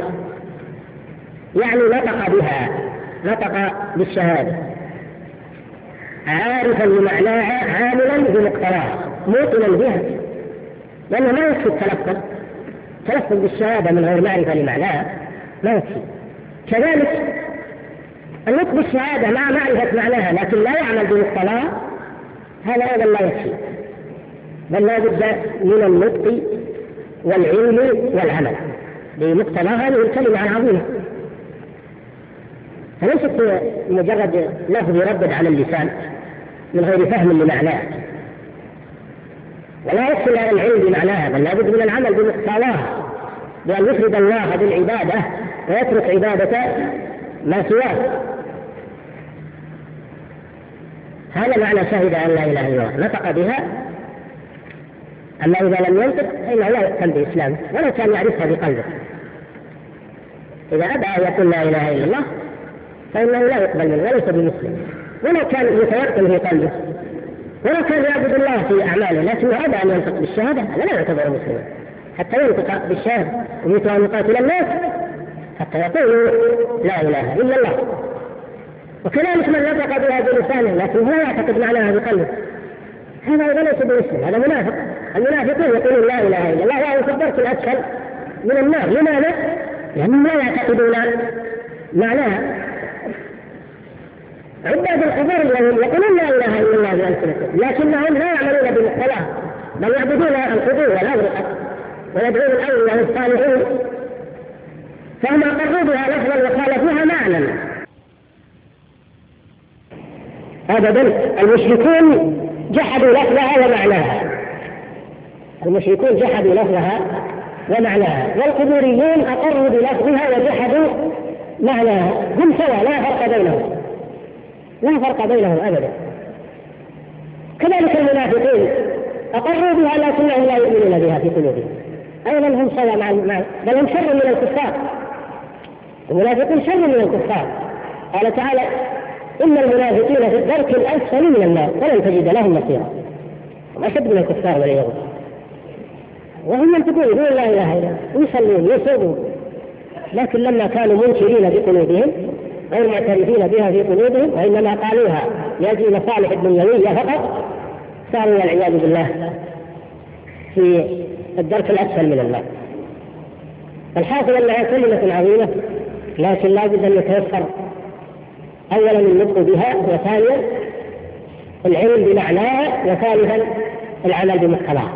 يعني نطق بها، نطق بالشهادة، عارفا بمعناها عاملا بمقتضاها موقنا بها، لأنه ما يكفي التلفظ تلفظ بالشهادة من غير معرفة لمعناها ما يكفي. كذلك النطق بالشهادة مع معرفة معناها لكن لا يعمل بمقتضاها هذا أيضا لا يكفي، بل لا بد من النطق والعلم والعمل بمقتضى هذه الكلمة العظيمة. فليست مجرد لفظ يردد على اللسان من غير فهم لمعناه، ولا يكفي العلم بمعناها، بل لا بد من العمل بمقتضاها، بأن يفرد الله بالعبادة ويترك عبادة ما سواه. هذا معنى شهد أن لا إله إلا الله، نطق بها. أما إذا لم ينطق فإنه لا يحكم بإسلامه ولو كان يعرفها بقلبه. إذا أبى أن يقول لا إله إلا الله فإنه لا يقبل منه وليس بمسلم، ولو كان يتيقن في قلبه، ولو كان يعبد الله في أعماله لكنه أبى أن ينطق بالشهادة هذا لا يعتبر مسلما حتى ينطق بالشهادة. أمرت أن يقاتل الناس حتى يقولوا لا إله إلا الله. وكذلك من نطق بها بلسانه لكن هو يعتقد معناها بقلبه هذا أيضا ليس بمسلم، هذا منافق. المنافقون يقولون لا إله إلا الله وهو في الدرك الأسفل من النار. لماذا؟ لأنهم لا يعتقدون معناها. عباد القبور الذين يقولون لا إله إلا الله بألسنتهم لكنهم لا يعملون بالصلاة بل يعبدون القبور والأبرقة ويدعون الأولياء والصالحين، فهم أقروا بها لفظا وخالفوها معنى. أبدا المشركون جحدوا لفظها ومعناها، المشركون جحدوا لفظها ومعناها، والقبوريون أقروا بلفظها وجحدوا معناها. هم سوا لا فرق بينهم، لا فرق بينهم أبدا. كذلك المنافقين أقروا بها لكنهم لا يؤمنون بها في قلوبهم، أيضا هم سوا مع بل هم شر من الكفار. المنافقون شر من الكفار. قال تعالى إن المنافقين في الدرك الأسفل من النار ولن تجد لهم نصيرا. هم أشد من الكفار والعياذ، وهم ينطقون يقولون لا إله إلا الله ويصلون ويصومون، لكن لما كانوا منكرين بقلوبهم غير معترفين بها في قلوبهم وإنما قالوها لأجل مصالح الدنيوية فقط صاروا والعياذ بالله في الدرك الأسفل من النار. الحاصل أنها كلمة عظيمة لكن لا بد أن يتيسر أولا النطق بها، وثانيا العلم بمعناها، وثالثا العمل بمقتضاها.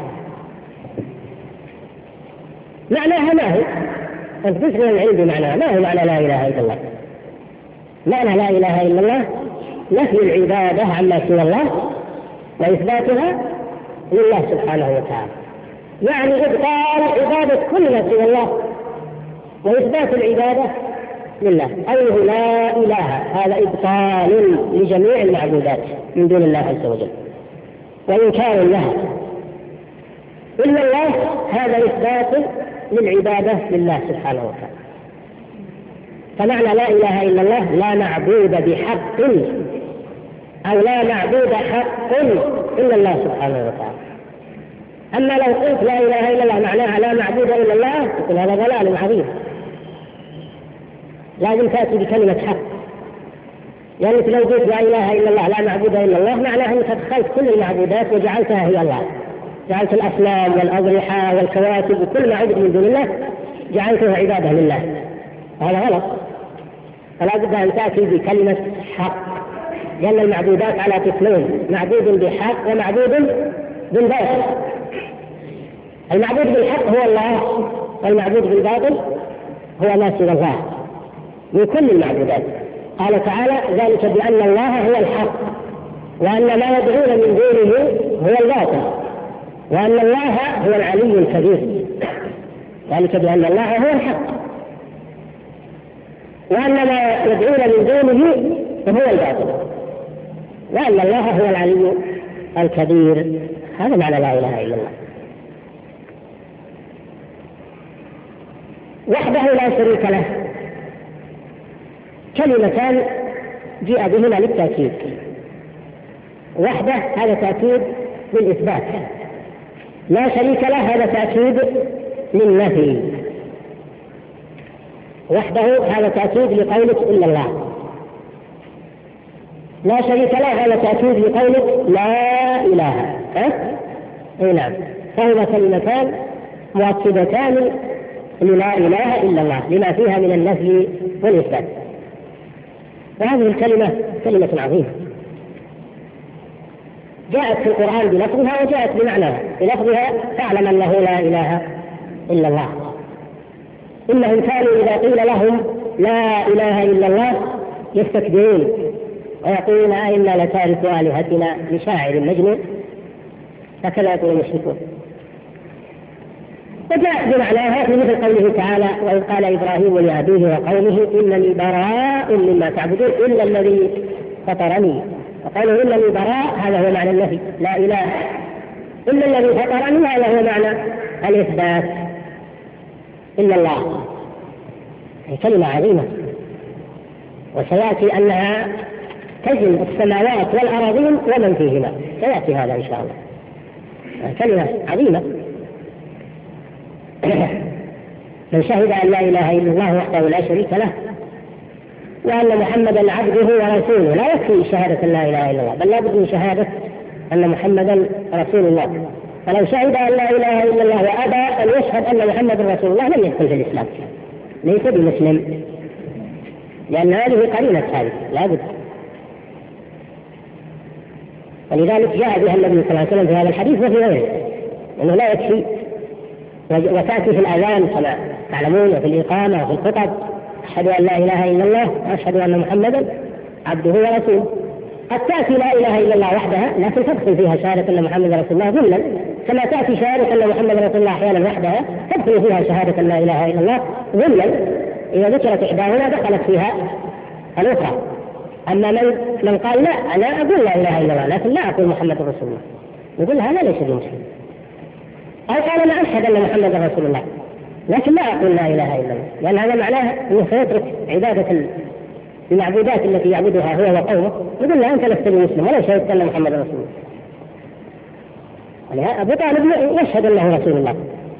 معناها ما هو؟ أن تشغل العلم بمعناها. ما هو معنى لا إله إلا الله؟ معنى لا إله إلا الله نفي العبادة عما سوى الله وإثباتها لله سبحانه وتعالى، يعني إبطال عبادة كل ما سوى الله وإثبات العبادة لله. قوله لا إله هذا إبطال لجميع المعبودات من دون الله عز وجل وإنكار لها إلا الله، هذا إثبات للعبادة لله سبحانه وتعالى. فمعنى لا إله إلا الله لا معبود بحق أو لا معبود حق إلا الله سبحانه وتعالى. أما لو قلت لا إله إلا الله معناها لا معبود إلا الله تقول هذا ضلال عظيم. لازم تأتي بكلمة حق، يعني لو قلت لا إله إلا الله لا معبود إلا الله معناها أنك أدخلت كل المعبودات وجعلتها هي الله، جعلت الأصنام والأضرحة والكواكب وكل ما عبد من دون الله جعلتها عبادة لله، هذا غلط. فلا بد أن تأتي بكلمة حق، لأن المعبودات على قسمين: معبود بحق ومعبود بالباطل. المعبود بالحق هو الله، والمعبود بالباطل هو ما سوى الله من كل المعبودات. قال تعالى ذلك بأن الله هو الحق وأن ما يدعون من دونه هو الباطل وأن الله هو العلي الكبير. ذلك بأن الله هو الحق وأن ما يدعون من دونه هو الباطل وأن الله هو العلي الكبير. هذا معنى لا إله إلا الله. وحده لا شريك له كلمتان جاء بهما للتأكيد. وحده هذا تأكيد للإثبات، لا شريك له هذا تأكيد للنفي. وحده هذا تأكيد لقولك إلا الله. لا شريك له هذا تأكيد لقولك لا إله. ها؟ أي نعم، فهما كلمتان مؤكدتان للا إله إلا الله لما فيها من النفي والإثبات. وهذه الكلمة كلمة عظيمة جاءت في القرآن بلفظها وجاءت بمعناها. بلفظها فاعلم أنه لا إله إلا الله. إنهم كانوا إذا قيل لهم لا إله إلا الله يستكبرون ويقولون أئنا لتارك آلهتنا لشاعر مجنون، هكذا يقول المشركون. وجاءت بمعناها في مثل قوله تعالى وإذ قال إبراهيم لأبيه وقومه إنني براء مما تعبدون إلا الذي فطرني. وقالوا إنني براء هذا هو معنى النفي لا إله، إلا الذي فطرني هذا هو معنى الإثبات إلا الله. هي كلمة عظيمة وسيأتي أنها تجل السماوات والأراضين ومن فيهما، سيأتي هذا إن شاء الله. كلمة عظيمة. من شهد أن لا إله إلا الله وحده لا شريك له وأن محمدا عبده ورسوله، لا يكفي شهادة أن لا إله إلا الله بل لا بد من شهادة أن محمدا رسول الله. فلو شهد أن لا إله إلا الله وأبى أن يشهد أن محمدا رسول الله لم يدخل في الإسلام، ليس بمسلم، لأن هذه قرينة هذه لا بد. ولذلك جاء بها النبي صلى الله عليه وسلم في هذا الحديث وفي غيره، أنه لا يكفي. وتأتي في الأذان كما تعلمون وفي الإقامة وفي الخطب أشهد أن لا إله إلا الله وأشهد أن محمدا عبده ورسوله. قد تأتي لا إله إلا الله وحدها لكن تدخل فيها شهادة أن محمدا رسول الله ضمنا، كما تأتي شهادة أن محمدا رسول الله أحيانا وحدها تدخل فيها شهادة أن لا إله إلا الله ضمنا. إذا ذكرت إحداهما دخلت فيها الأخرى. أما من من قال لا أنا أقول لا إله إلا الله لكن لا أقول محمد رسول الله، نقول هذا ليس بمسلم. أو قال أنا أشهد أن محمد رسول الله لكن لا أقول لا إله إلا الله، لأن هذا معناه أنه سيترك عبادة المعبودات التي يعبدها هو وقومه. نقول له أنت لست بمسلم ولا شهدت أن محمد رسول الله. أبو طالب يشهد أنه رسول الله،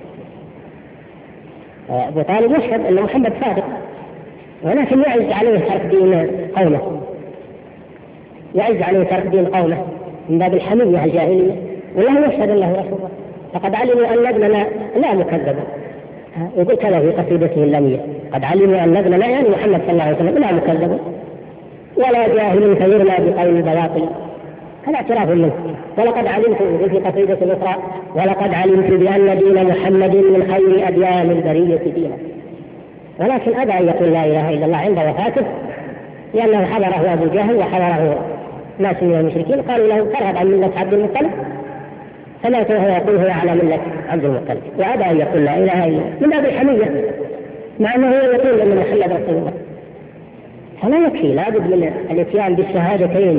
أبو طالب يشهد أن محمد صادق، ولكن يعز عليه ترك دين قومه، يعز عليه ترك دين قومه من باب الحمية الجاهلية، وله يشهد أنه رسول الله. فقد علموا أن ابننا لا مكذب، يقول كذا في قصيدته اللامية، قد علموا أن ابننا يعني محمد صلى الله عليه وسلم لا مكذب ولا جاهل فيرنا بقول البواطل، هذا اعتراف منه. ولقد علمت في قصيدة أخرى ولقد علمت بأن دين محمد من خير أديان البرية دينا، ولكن أبى أن يقول لا إله إلا الله عند وفاته لأنه حضره أبو جهل وحضره ناس من المشركين قالوا له ترغب عن ملة عبد المطلب، فماته هو يقول هو على ملة عبد المطلب، وأبى أن يقول لا إله إلا الله من باب الحمية، مع أنه يقول أن محمد رسول الله. فلا يكفي، لابد من الاتيان بالشهادتين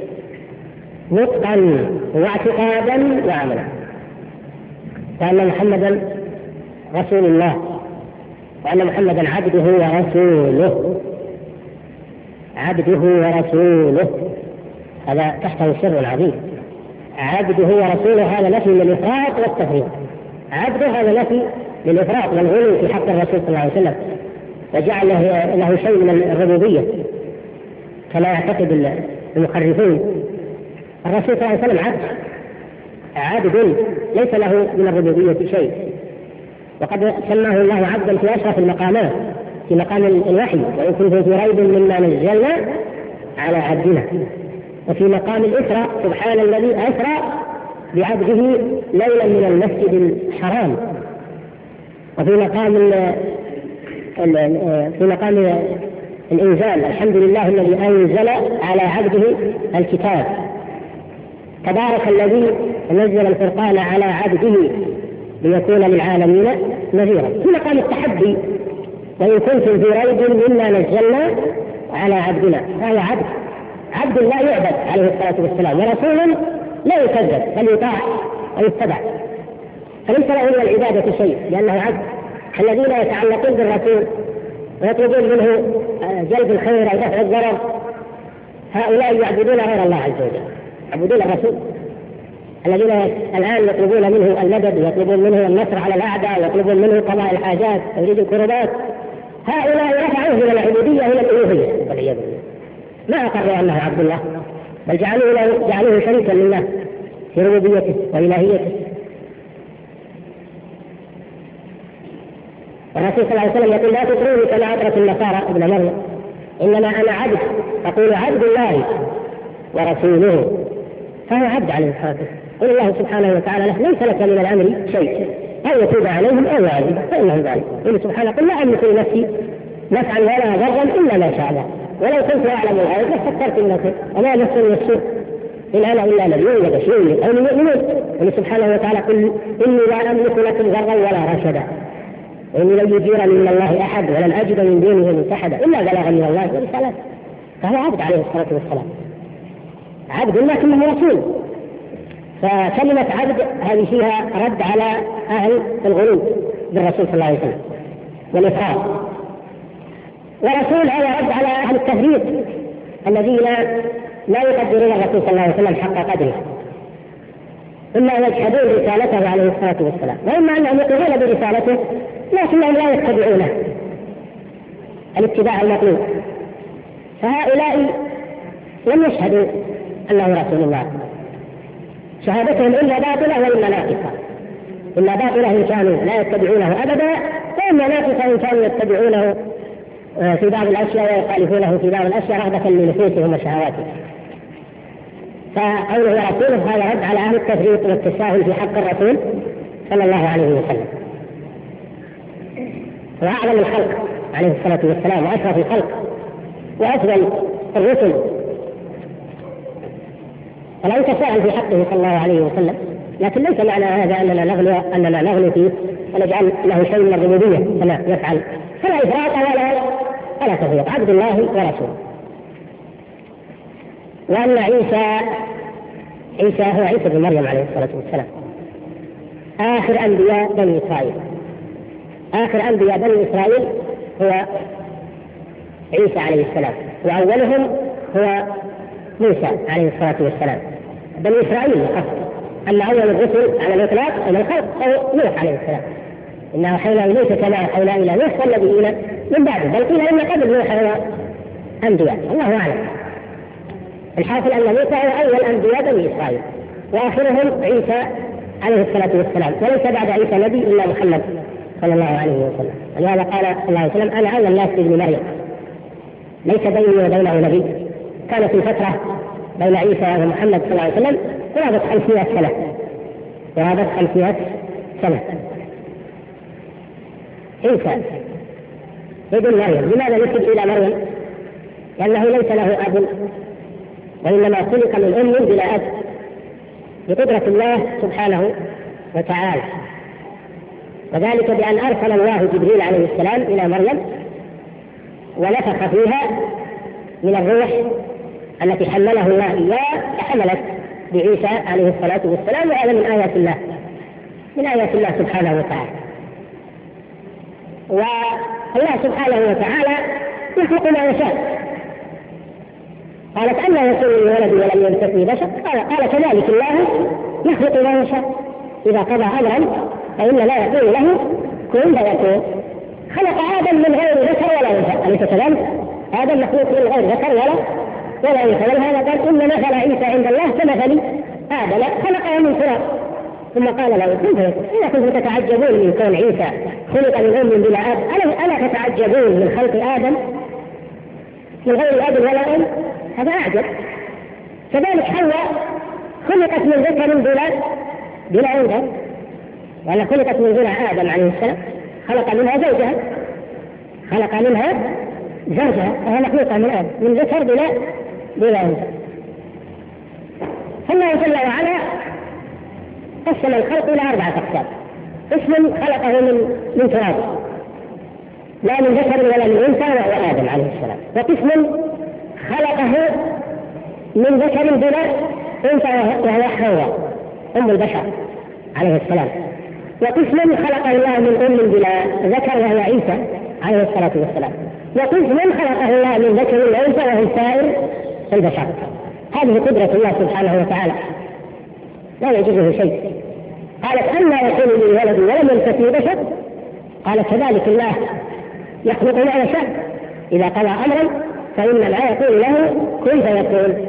نطقا واعتقادا وعملا، وأن محمدا رسول الله وأن محمدا عبده ورسوله، عبده ورسوله هذا تحته سر عظيم. عبده ورسوله هذا نفي للإفراط والتفريط، عبده هذا نفي للإفراط والغلو في حق الرسول صلى الله عليه وسلم، وجعل له شيء من الربوبية كما يعتقد المخرفون. الرسول صلى الله عليه وسلم عبد، عبد ليس له من الربوبية شيء، وقد سماه الله عبدا في أشرف المقامات في مقام الوحي، وإن كنتم في ريب مما نزلنا على عبدنا، وفي مقام الإسراء سبحان الذي أسرى بعبده ليلا من المسجد الحرام، وفي مقام في مقام الإنزال الحمد لله الذي أنزل على عبده الكتاب، تبارك الذي نزل الفرقان على عبده ليكون للعالمين نذيرا. في مقام التحدي وإن كنتم في ريب مما نزلنا على عبدنا، هذا عبد عبد لا يعبد عليه الصلاة والسلام، ورسول لا يكذب بل يطاع ويتبع، فليس له من العبادة شيء لأنه عبد. الذين يتعلقون بالرسول ويطلبون منه جلب الخير أو دفع الضرر هؤلاء يعبدون غير الله عز وجل، يعبدون الرسول. الذين الآن يطلبون منه المدد ويطلبون منه النصر على الأعداء ويطلبون منه قضاء الحاجات ويريد الكربات، هؤلاء رفعوه من العبودية إلى الألوهية والعياذ بالله، ما أقروا أنه عبد الله بل جعلوه له جعلوه شريكا لله في ربوبيته وإلهيته. والرسول صلى الله عليه وسلم يقول لا تطروني كما أطرت النصارى ابن مريم، إنما أنا عبد، أقول عبد الله ورسوله، فهو عبد عليه الصلاة والسلام. قل الله سبحانه وتعالى له ليس لك من الأمر شيء، أو يتوب عليهم أو يعذب فإنه ذلك. قل سبحانه قل لا أملك لنفسي نفعا ولا ضرا إلا ما شاء الله، ولو كنت أعلم الغيب لاستكثرت من الخير وما مسني السوء إن أنا إلا نبي وبشير أو يؤمنون. قل سبحانه وتعالى قل إني لا أملك لكم ضرا ولا رشدا، وإني لن يجيرني من الله أحد ولن أجد من دونه ملتحدا إلا بلاغا من الله ورسالته. فهو عبد عليه الصلاة والسلام، عبد لكنه رسول. فكلمة عبد هذه فيها رد على أهل الغلو بالرسول صلى الله عليه وسلم والإفراط، ورسول هذا رد على أهل التفريط الذين لا يقدرون الرسول صلى الله عليه وسلم حق قدره، إما يجحدون رسالته عليه الصلاة والسلام، وإما أنهم يقرون برسالته لكنهم لا يتبعونه الاتباع المطلوب. فهؤلاء لم يشهدوا أنه رسول الله، شهادتهم إلا باطلة وإلا ناقصة، إلا باطلة إن كانوا لا يتبعونه أبدا، وإما ناقصة إن كانوا يتبعونه في بعض الأشياء ويخالفونه في بعض الأشياء رغبة لنفوسهم وشهواتهم. فقوله ورسوله هذا رد على أهل التفريط والتساهل في حق الرسول صلى الله عليه وسلم، وأعلم الخلق عليه الصلاة والسلام وأشرف الخلق وأفضل الرسل، فلا يتساهل في حقه صلى الله عليه وسلم. لكن ليس معنى هذا أننا نغلو أننا نغلو فيه ونجعل له شيء من الربوبية كما يفعل، فلا إفراط ولا ولا تفريط، عبد الله ورسوله. وأن عيسى عيسى هو عيسى بن مريم عليه الصلاة والسلام آخر أنبياء بني إسرائيل. آخر أنبياء بني إسرائيل هو عيسى عليه السلام، وأولهم هو موسى عليه الصلاة والسلام. بني إسرائيل قصد أن أول الرسل على الإطلاق من الخلق هو نوح عليه السلام، إنه أوحينا إليك كما أوحينا إلى نوح والنبيين من بعده، بل قيل إن قبل نوح هو أنبياء، الله أعلم. الحاصل أن موسى هو أول أنبياء بني إسرائيل، وآخرهم عيسى عليه الصلاة والسلام، وليس بعد عيسى نبي إلا محمد صلى الله عليه وسلم. ولهذا قال صلى الله عليه وسلم أنا أول الناس بابن مريم، ليس بيني وبينه نبي. كانت الفترة بين عيسى ومحمد صلى الله عليه وسلم قرابة خمسمائة سنة، قرابة خمسمائة سنة. عيسى ابن مريم لماذا نسب إلى مريم؟ لأنه ليس له أب، وإنما خلق من أم بلا أب بقدرة الله سبحانه وتعالى، وذلك بأن أرسل الله جبريل عليه السلام إلى مريم ونفخ فيها من الروح التي حمله الله إياه، فحملت بعيسى عليه الصلاة والسلام، وهذا من آيات الله من آيات الله سبحانه وتعالى. والله سبحانه وتعالى يخلق ما يشاء. قالت أن يكون لي ولد ولم يمسسني بشر، قال, قال كذلك الله يخلق ما يشاء، إذا قضى أمرا فإن لا يقول له كن فيكون. خلق آدم من غير ذكر ولا أنثى، أليس كذلك؟ آدم مخلوق من غير ذكر ولا ولا أنثى، ولهذا قال إن مثل عيسى عند الله كمثل آدم خلقه من تراب ثم قال له كن فيكون. إذا كنتم تتعجبون من كون عيسى خلق من أم بلا أب، ألا تتعجبون من خلق آدم من غير أب ولا أم؟ هذا أعجب. كذلك حواء خلقت من ذكر بلا بلا أنثى، وأن خلقت من ذرع آدم عليه السلام، خلق منها زوجها خلق منها زوجها وهي مخلوقة من آدم من ذكر بلا بلا أنثى. فالله جل وعلا قسم الخلق إلى أربعة أقسام. قسم خلقه من من تراب لا من ذكر ولا من أنثى وهو آدم عليه السلام، وقسم خلقه من ذكر بلا أنثى وهو حواء أم البشر عليه السلام، وقسم خلقه الله من أم بلا ذكر وهو عيسى عليه الصلاة والسلام، وقسم خلقه الله من ذكر وأنثى وهو سائر البشر. هذه قدرة الله سبحانه وتعالى لا يعجزه شيء. قالت أن يكون لي ولد ولم يمسسني بشر، قال كذلك الله يخلق ما يشاء، إذا قضى أمرا فإنما يقول له كن فيكون.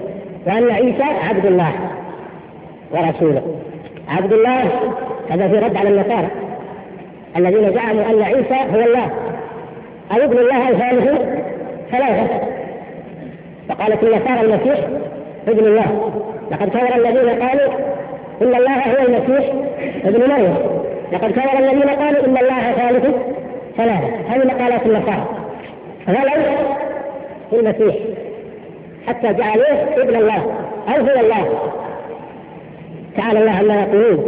وأن عيسى عبد الله ورسوله. عبد الله هذا في رد على النصارى الذين زعموا أن عيسى هو الله أو ابن الله الثالث ثلاثة، فقالت النصارى المسيح ابن الله. لقد كفر الذين قالوا إن الله هو المسيح ابن مريم، لقد كفر الذين قالوا إن الله ثالث ثلاثة. هذه مقالات النصارى، فغلوا في المسيح حتى جعلوه ابن الله أو هو الله، تعالى الله عما يقولون.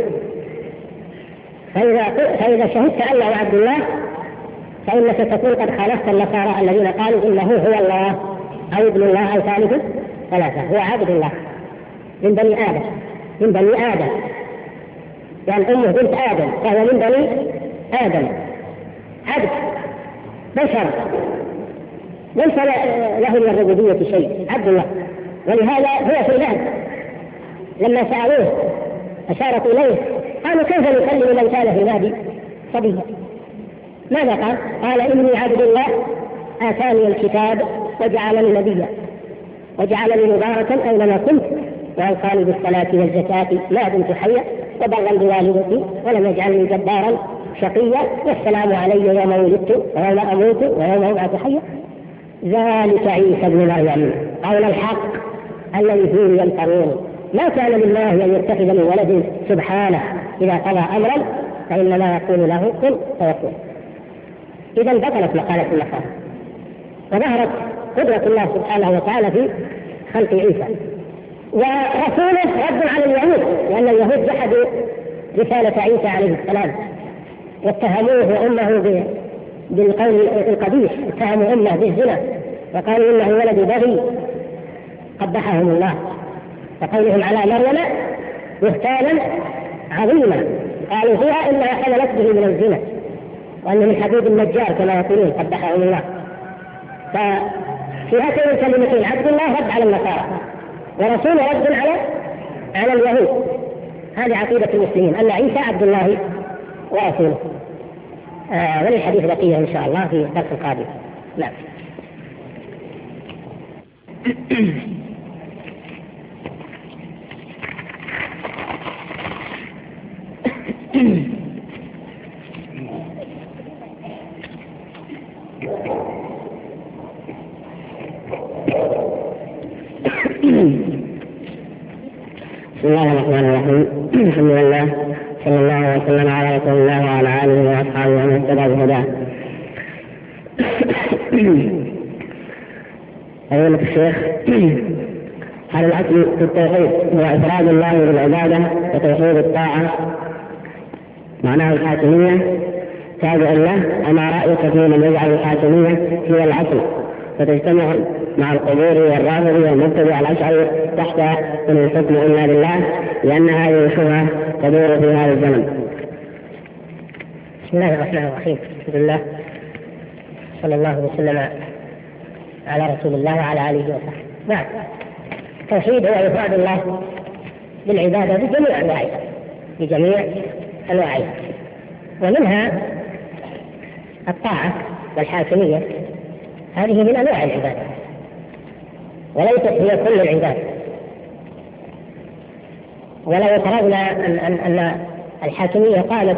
فإذا, فإذا شهدت أنه عبد الله فإنك تكون قد خالفت النصارى الذين قالوا إنه هو الله أو ابن الله أو ثالث ثلاثة. هو عبد الله من بني آدم، من بني آدم، يعني أمه بنت آدم، فهو من بني آدم، عبد بشر ليس له من الربوبية شيء، عبد الله. ولهذا هو في الهد لما سألوه أشارت إليه قالوا كيف نكلم من كان في الهد صبيا؟ ماذا قال؟ قال إني عبد الله آتاني الكتاب وجعلني نبيا وجعلني مباركا أينما كنت وأوصاني بالصلاة والزكاة ما دمت حيا وبرا بوالدتي ولم يجعلني جبارا شقيا والسلام علي يوم ولدت ويوم أموت ويوم أبعث حيا. ذلك عيسى ابن مريم قول الحق الذي فيه يمترون ما كان لله أن يتخذ من ولد سبحانه إذا قضى أمرا فإنما يقول له كن فيكون. إذا بطلت مقالة النصارى وظهرت قدرة الله سبحانه وتعالى في خلق عيسى. ورسوله رد على اليهود، لأن اليهود جحدوا رسالة عيسى عليه السلام واتهموه وأمه بالقول القبيح، اتهموا أمه بالزنا وقالوا إنه ولد بغي قبحهم الله، وقولهم على مريم بهتانا عظيما قالوا فيها إنها حملت به من الزنا وأنه من حبيب النجار كما يقولون قبحهم الله. ففي هاتين الكلمتين عبد الله رد على النصارى ورسوله رد على على اليهود. هذه عقيدة المسلمين أن عيسى عبد الله ورسوله. آه وللحديث بقية إن شاء الله في الدرس القادم. نعم. بسم الله الرحمن الرحيم. الحمد لله صلى الله وسلم على رسول الله وعلى آله وأصحابه ومن اهتدى بهداه. فضيلة الشيخ، هل الأصل في التوحيد هو إفراد الله بالعبادة وتوحيد الطاعة معناه الحاكمية تابع له، أما رأيك في من يجعل الحاكمية هي العقل فتجتمع مع القبور والرافض والمبتدع الأشعري تحت إن الحكم إلا لله، لأن هذه الشبهة تدور في هذا الزمن؟ بسم الله الرحمن الرحيم. الحمد لله صلى الله وسلم على رسول الله وعلى آله وصحبه. نعم، التوحيد هو إفراد الله بالعبادة بجميع أنواعها بجميع أنواعها ومنها الطاعة والحاكمية، هذه من أنواع العبادة وليست هي كل العبادة. ولو افترضنا أن, أن, أن الحاكمية قامت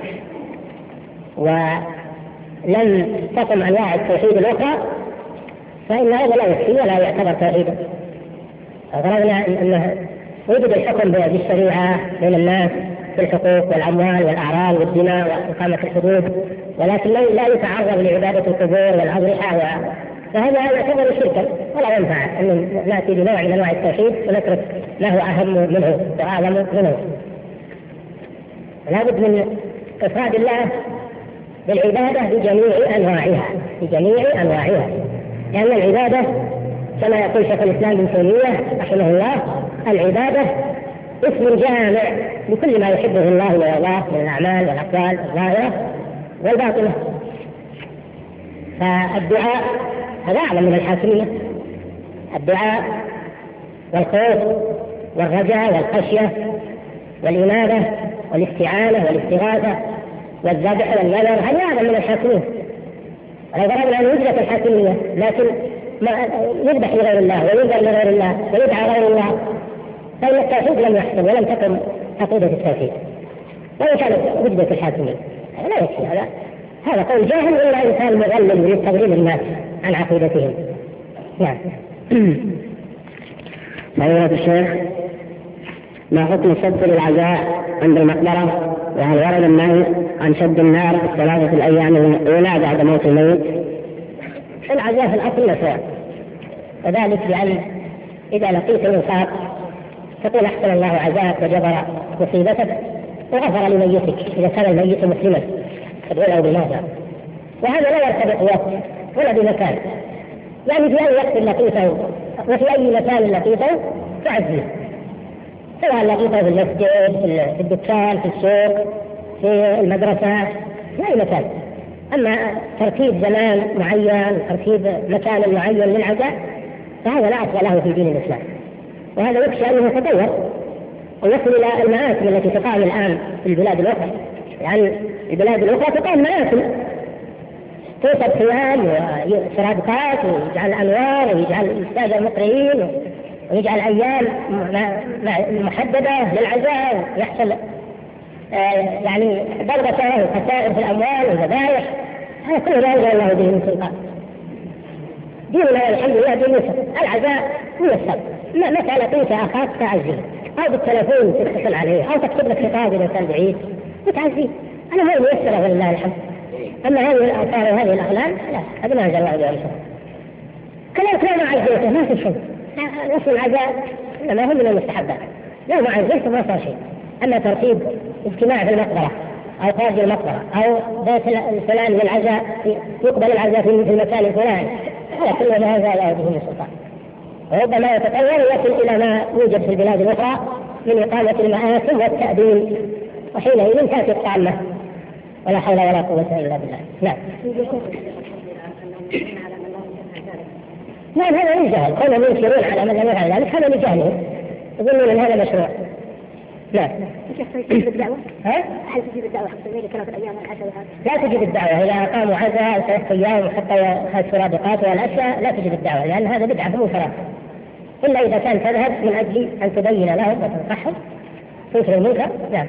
ولم تقم أنواع التوحيد الأخرى فإن هذا لا يكفي ولا يعتبر توحيدا. افترضنا أنه وجد الحكم بالشريعة بين الناس في الحقوق والأموال والأعراض والدماء وإقامة الحدود، ولكن لا يتعرض لعبادة القبور والأضرحة، فهذا يعتبر شركا ولا ينفع أن نأتي بنوع من أنواع التوحيد ونترك ما هو أهم منه وأعظم منه. لابد من إفراد الله بالعبادة بجميع أنواعها بجميع أنواعها لأن العبادة كما يقول شيخ الإسلام ابن تيمية رحمه الله العبادة اسم جامع لكل ما يحبه الله ويرضاه من الأعمال والأقوال الظاهرة والباطنة. فالدعاء هذا أعظم من الحاكمية، الدعاء والخوف والرجاء والخشية والإنابة والاستعانة والاستغاثة والذبح والنذر هذا أعظم من الحاكمية. ولو فرضنا أن وجدت الحاكمية لكن ما يذبح لغير الله وينذر لغير الله ويدعى غير الله، فإن التوحيد لم يحصل ولم تكن عقيدة التوحيد وإن كانت وجدت الحاكمين. لا يكفي هذا، هذا قول جاهل إلا إنسان مغلل من تضليل الناس عن عقيدتهم. نعم. فضيلة الشيخ، ما حكم الشد للعزاء عند المقبرة؟ وهل ورد النهي عن شد النار في الثلاثة الأيام الأولى بعد موت الميت؟ العزاء في الأصل مشروع، وذلك لأن إذا لقيت الوفاق تقول أحسن الله عزاك وجبر مصيبتك وغفر لميتك إذا كان الميت مسلما تدعو بماذا، وهذا لا يرتبط بوقت ولا بمكان، يعني في أي وقت لقيته وفي أي مكان لقيته تعزيه، سواء لقيته في المسجد في الدكان في السوق في المدرسة في أي مكان. أما ترتيب زمان معين ترتيب مكان معين للعزاء فهذا لا أصل له في دين الإسلام، وهذا يخشى أنه يتطور ويصل إلى المآثم التي تقام الآن في البلاد الأخرى. يعني البلاد الأخرى تقام مآثم توصل خيام وسرادقات ويجعل أنوار ويجعل أستاذ المقرئين ويجعل أيام محددة للعزاء ويحصل آه يعني ضربة وخسائر في الأموال والذبائح. هذا كله لا يرجع الله به من سلطان. ديننا الحمد لله دين يسر، العزاء ميسر، متى لقيت أخاك تعزيه أو بالتلفون تتصل عليه أو تكتب لك خطاب إذا كان بعيد وتعزيه، أنا هذه ميسرة ولله الحمد. أما هذه الآثار وهذه الأغلال لا، هذا ما أنزل الله بها بشر. كلام كلام عزيته ما في شيء، نصف العزاء إنما هو من المستحبات، لو ما عزيته ما صار شيء. أما ترتيب اجتماع في المقبرة أو خارج المقبرة أو بيت الفلان للعزاء يقبل العزاء في المكان الفلاني، هذا كله هذا لا يجوز من السلطان، وربما يتطور ويصل إلى ما يوجد في البلاد الأخرى من إقامة المآثم والتأدين، وحينئذ تأتي الطامة ولا حول ولا قوة إلا بالله. نعم. نعم هذا من جهل، كونهم ينكرون على من لم يفعل ذلك هذا من جهلهم، يظنون أن هذا مشروع. لا. تجيب الدعوة؟ ها؟ هل تجيب الدعوة حتى ذلك كانت الأيام العشر لا تجيب الدعوة إذا أقاموا عزاء ثلاث أيام وحتى السرادقات والأشياء لا تجيب الدعوة، لأن هذا بدعة منكرة، إلا إذا كان تذهب من أجل أن تبين لهم وتنصحهم تنكر المنكر. نعم.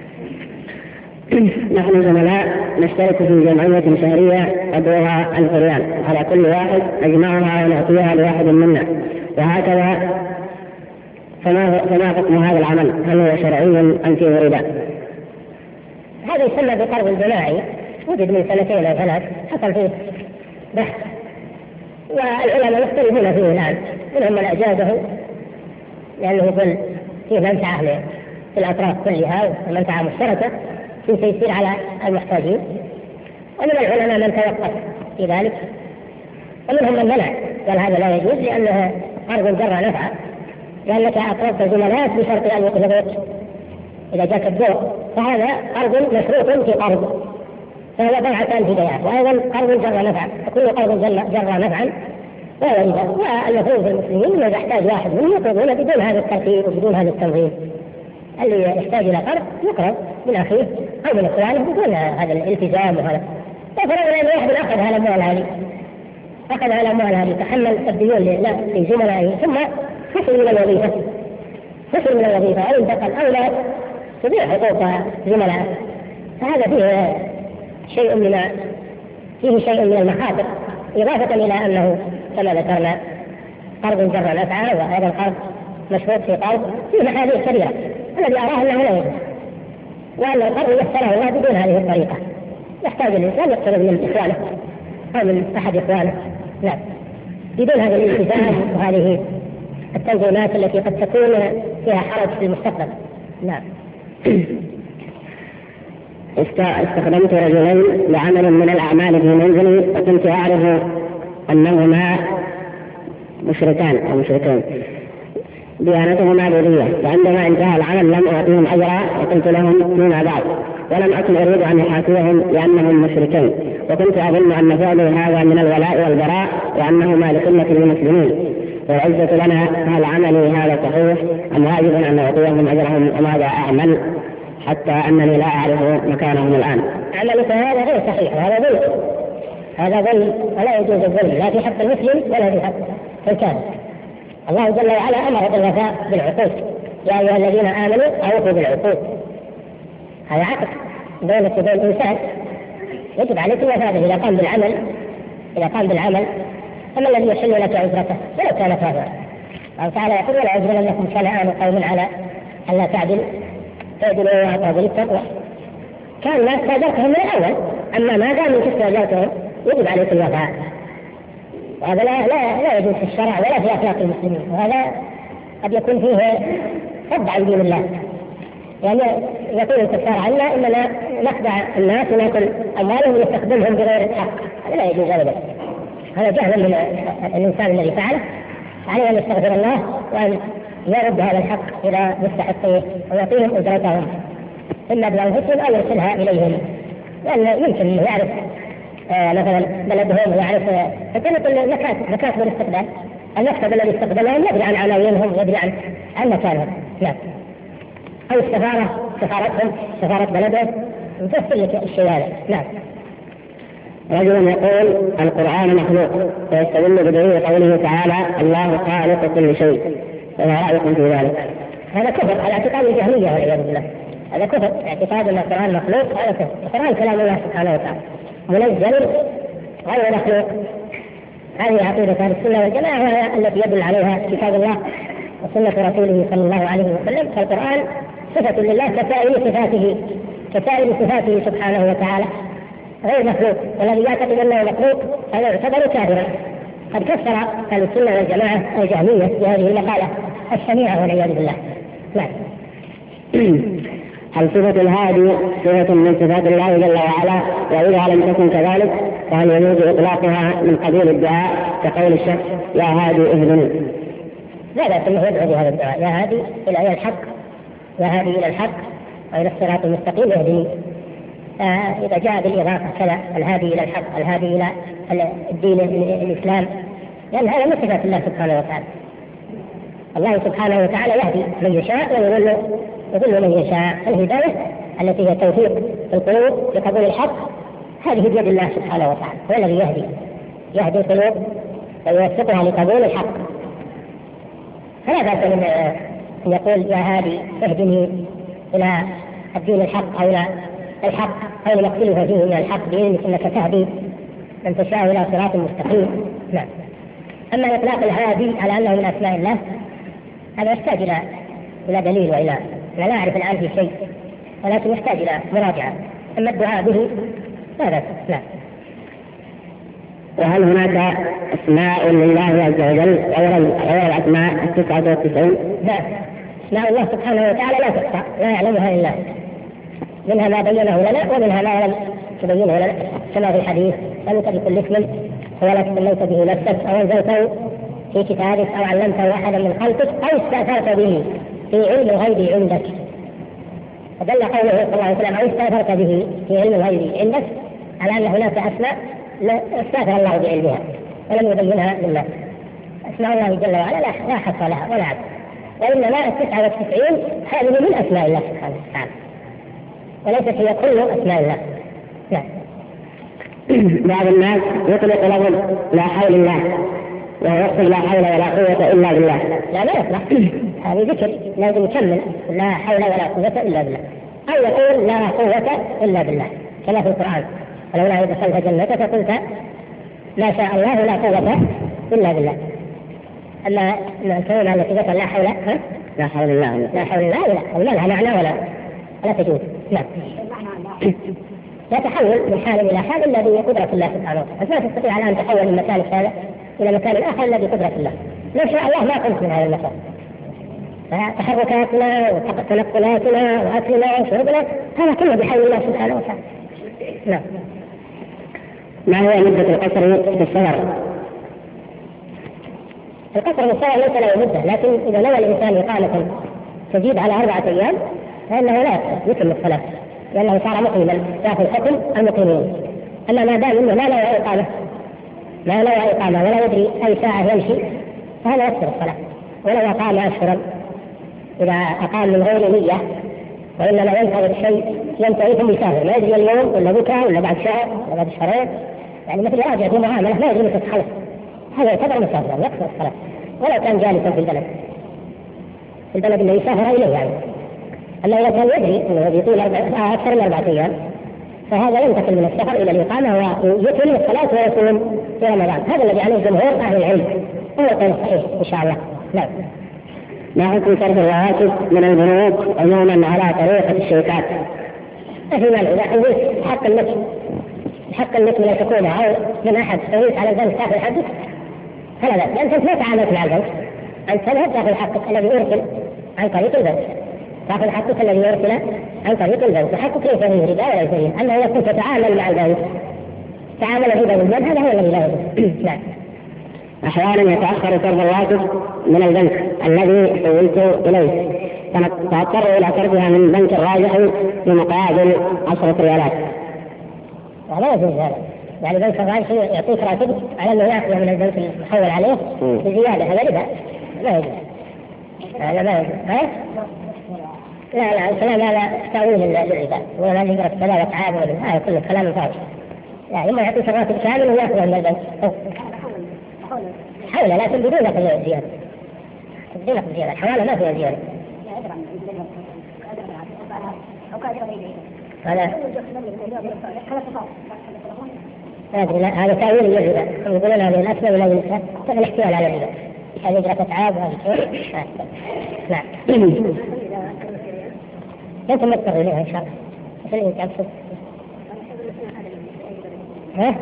نحن زملاء نشترك في جمعية شهرية أدوها القرآن، على كل واحد نجمعها ونعطيها لواحد منا، وهكذا. فما فما حكم هذا العمل؟ هل هو شرعي أم فيه رداء؟ هذا يسمى بقرض الجماعي، وجد من سنتين أو ثلاث حصل فيه بحث والعلماء يختلفون فيه الآن، منهم من أجازه لأنه يقول فيه منفعة في الأطراف كلها ومنفعة مشتركة في تيسير على المحتاجين، ومن العلماء من توقف في ذلك، ومنهم من منع قال هذا لا يجوز لأنه قرض جرى نفعا، لأنك أقرضت زملاء بشرط أن يقبضوك إذا جاك الدور، فهذا قرض مشروط في قرض، فهو بيعتان في بيعات، وأيضا قرض جرى نفعا، كل قرض جرى نفعا ولا يجوز. والمفروض في المسلمين إذا يحتاج واحد منهم يقرضون بدون هذا الترتيب وبدون هذا التنظيم، اللي يحتاج إلى قرض يقرض من أخيه أو من إخوانه بدون هذا الالتزام. وهذا ففرضنا أن واحد أخذ على أموال هذه أخذ على أموال هذه تحمل الديون لزملائه ثم فصل من الوظيفة فصل من الوظيفة أو انتقل أو لا تضيع حقوق زملائه، فهذا فيه شيء من فيه شيء من المخاطر، إضافة إلى أنه كما ذكرنا قرض جر نفعا، وهذا القرض مشروط في قرض فيه محاذير كبيرة، الذي أراه أنه لا يجوز، وأن القرض يسره الله بدون هذه الطريقة، يحتاج الإنسان يقترض من إخوانه أو من أحد إخوانه، لا بدون هذا الالتزام وهذه التنظيمات التي قد تكون فيها حرج في المستقبل. نعم. استخدمت رجلين لعمل من الأعمال في منزلي، وكنت أعرف أنهما مشركان أو مشركين ديانتهما بوذية، وعندما انتهى العمل لم أعطيهم أجرا وقلت لهم فيما بعد، ولم أكن أريد أن أحاكيهم لأنهم مشركين، وكنت أظن أن فعلي هذا من الولاء والبراء وأنهما لسنة المسلمين والعزة لنا، هل عملي هذا صحيح أم واجب أن أعطيهم أجرهم؟ وماذا أعمل حتى أنني لا أعرف مكانهم الآن؟ عملك هذا غير صحيح، هذا ظلم، هذا ظلم ولا يجوز الظلم لا في حق المسلم ولا في حق الكافر. الله جل وعلا أمر بالوفاء بالعقود، يا أيها الذين آمنوا أوفوا بالعقود. هذا عقد بينك وبين الإنسان يجب عليك الوفاء به إذا قام بالعمل إذا قام بالعمل أما الذي يحل لك عذرته ولو كان كافرا. الله تعالى يقول ولا يجرمنكم شنآن قوم على ألا تعدل تعدلوا وأقربوا للتقوى. كان الناس استأجرتهم من الأول، أما ما دام أنت استأجرتهم يجب عليك الوفاء. وهذا لا لا لا يجوز في الشرع ولا في أخلاق المسلمين، وهذا قد يكون فيه صد عن دين الله. يعني يقول الكفار عنا إننا نخدع الناس ونأكل أموالهم ونستخدمهم بغير الحق، هذا لا يجوز أبدا. هذا جهل من الإنسان الذي فعله، عليه أن يستغفر الله وأن يرد هذا الحق إلى مستحقيه ويعطيهم أجرتهم إما بأنفسهم أو يرسلها إليهم، لأن يمكن أن يعرف آه مثلا بلدهم ويعرف فكانت مكاتب الاستقبال المكتب الذي استقبلهم يدري عن عناوينهم يدري عن عن مكانهم. نعم. أو السفارة سفارتهم سفارة بلدهم تفصل لك الشيء هذا. نعم. رجل يقول القرآن مخلوق ويستدل بدليل قوله تعالى الله خالق كل شيء، فما رأيكم في ذلك؟ هذا كفر على اعتقاد الجهمية والعياذ بالله. هذا كفر اعتقاد أن القرآن مخلوق، هذا كفر. القرآن كلام الله سبحانه وتعالى منزل غير مخلوق. هذه عقيدة أهل السنة والجماعة وهي التي يدل عليها كتاب الله وسنة رسوله صلى الله عليه وسلم. فالقرآن صفة لله كسائر صفاته كسائر صفاته سبحانه وتعالى غير مخلوق، والذي يعتقد أنه مخلوق هذا يعتبر كافرا. قد كفر أهل السنة والجماعة الجهمية بهذه المقالة الشنيعة والعياذ بالله. نعم. هل صفة الهادي صفة من صفات الله جل وعلا؟ وإذا لم تكن كذلك فهل يجوز إطلاقها من قبيل الدعاء كقول الشخص يا هادي اهدني؟ لا بأس أنه يدعو بهذا الدعاء يا هادي إلى الحق يا هادي إلى الحق وإلى الصراط المستقيم اهدني. آه إذا جاء بالإضافة كذا الهادي إلى الحق الهادي إلى الدين الإسلام، لأن هذا من صفات الله سبحانه وتعالى. الله سبحانه وتعالى يهدي من يشاء ويضل يضل من يشاء. الهداية التي هي توفيق القلوب لقبول الحق هذه بيد الله سبحانه وتعالى، هو الذي يهدي يهدي القلوب ويوفقها لقبول الحق. فلا بأس من أن يقول يا هادي اهدني إلى الدين الحق أو إلى الحق أو ما اختلف فيه من الحق بإذنك إنك تهدي من تشاء إلى صراط مستقيم. نعم. أما إطلاق الهادي على أنه من أسماء الله هذا يحتاج إلى إلى دليل وإلى لا نعرف الآن في شيء، ولكن يحتاج إلى مراجعة. أما الدعاء به لا بأس. نعم. وهل هناك أسماء لله عز وجل غير غير الأسماء التسعة والتسعين؟ لا، أسماء الله سبحانه وتعالى لا تحصى لا يعلمها إلا منها ما بينه لنا ومنها ما لم تبينه لنا، كما في الحديث أنت بكل اسم هو لك سميت به نفسك أو أنزلته في كتابك أو علمته أحدا من خلقك أو استأثرت به في علم الغيب عندك. فدل قوله صلى الله عليه وسلم أو استأثرت به في علم الغيب عندك على أن هناك أسماء استأثر الله بعلمها ولم يبينها للناس. أسماء الله جل وعلا لا حصر لها ولا عد، وإنما التسعة والتسعين هذه من أسماء الله سبحانه وتعالى وليست هي كل أسماء الله. نعم. بعض الناس يطلق لهم لا حول الله وهو يقصد لا حول ولا قوة إلا بالله. لا لا يطلق هذه ذكر لازم يكمل لا حول ولا قوة إلا بالله، أو يقول لا قوة إلا بالله كما في القرآن ولولا إذ دخلت جنتك قلت ما شاء الله لا قوة إلا بالله. أما الكلمة التي ذكر لا حول لا حول الله لا حول الله لا لها معنى ولا ولا تجوز. نعم. يتحول من حال إلى حال الذي بقدرة الله سبحانه وتعالى، لا تستطيع الآن تحول من مكان هذا إلى مكان آخر الذي بقدرة الله. لو شاء الله ما كنت من هذا المكان. تحركاتنا وتنقلاتنا وأكلنا وشربنا هذا كله بحول الله سبحانه وتعالى. نعم. ما هي مدة القصر في السفر؟ القصر في السفر ليس له مدة، لكن إذا نوى الإنسان إقامة تزيد على أربعة أيام فإنه لا يتم الصلاة لأنه صار مقيما يأخذ حكم المقيمين. أما ما دام إنه ما له إقامة ما له إقامة ولا يدري أي ساعة يمشي فهذا يكثر الصلاة. ولو أقام أشهرا إذا أقام من غير نية وإنما ينتظر شيء ينتهي ثم يسافر ما يدري اليوم ولا بكرة ولا بعد شهر ولا بعد شهرين يعني مثل راجع في معاملة ما يدري متى خلف، هذا يعتبر مسافرا يقصر الصلاة ولو كان جالسا في البلد في البلد اللي يسافر إليه يعني. أما إذا كان يدري أنه يطيل أكثر من أربعة أيام فهذا ينتقل من السفر إلى الإقامة ويتم الصلاة ويصوم في رمضان. هذا الذي عليه جمهور أهل العلم هو القول الصحيح إن شاء الله. نعم. ما حكم صرف الرواتب من البنوك عموما على طريقة الشركات؟ ما في مانع إذا حدث حق النفس حق النفس من الحكومة أو من أحد تريد على البنك تأخذ حقك فلا بأس، لأن أنت ما تعاملت مع البنك، أنت تذهب تأخذ حقك الذي أرسل عن طريق البنك، تأخذ حقك الذي أرسل عن طريق البنك وحقك ليس فيه ربا ولا يسير. أما إذا كنت تتعامل مع البنك تعامل الربا بالبنك هذا هو الذي لا يجوز. نعم. أحيانا يتأخر صرف الرواتب من البنك الذي حولت إليه فتضطر إلى صرفها من بنك راجح بمقابل عشرة ريالات. لا يجوز هذا، يعني بنك الراجح يعطيك راتبك على أنه يأخذ من البنك المحول عليه بزيادة، هذا ربا لا يجوز، هذا لا يجوز. لا لا الكلام هذا تأويل للربا ولا نقرأ ثلاثة عام ولا هذا كله كلام فاضي. يعني إما يعطيك الراتب كامل ويأخذ من البنك حولة لكن بدون أخذ زيادة، بدون أخذ زيادة، الحوالة ما فيها زيادة. هذا لا هذا تأويل للربا، يقولون هذه الأسماء ولا ينسى الاحتيال على الربا، هذه إجراء أتعاب وهذه. نعم. أنتم مضطر إليها إن شاء الله. مثل إنك أقصد. ها؟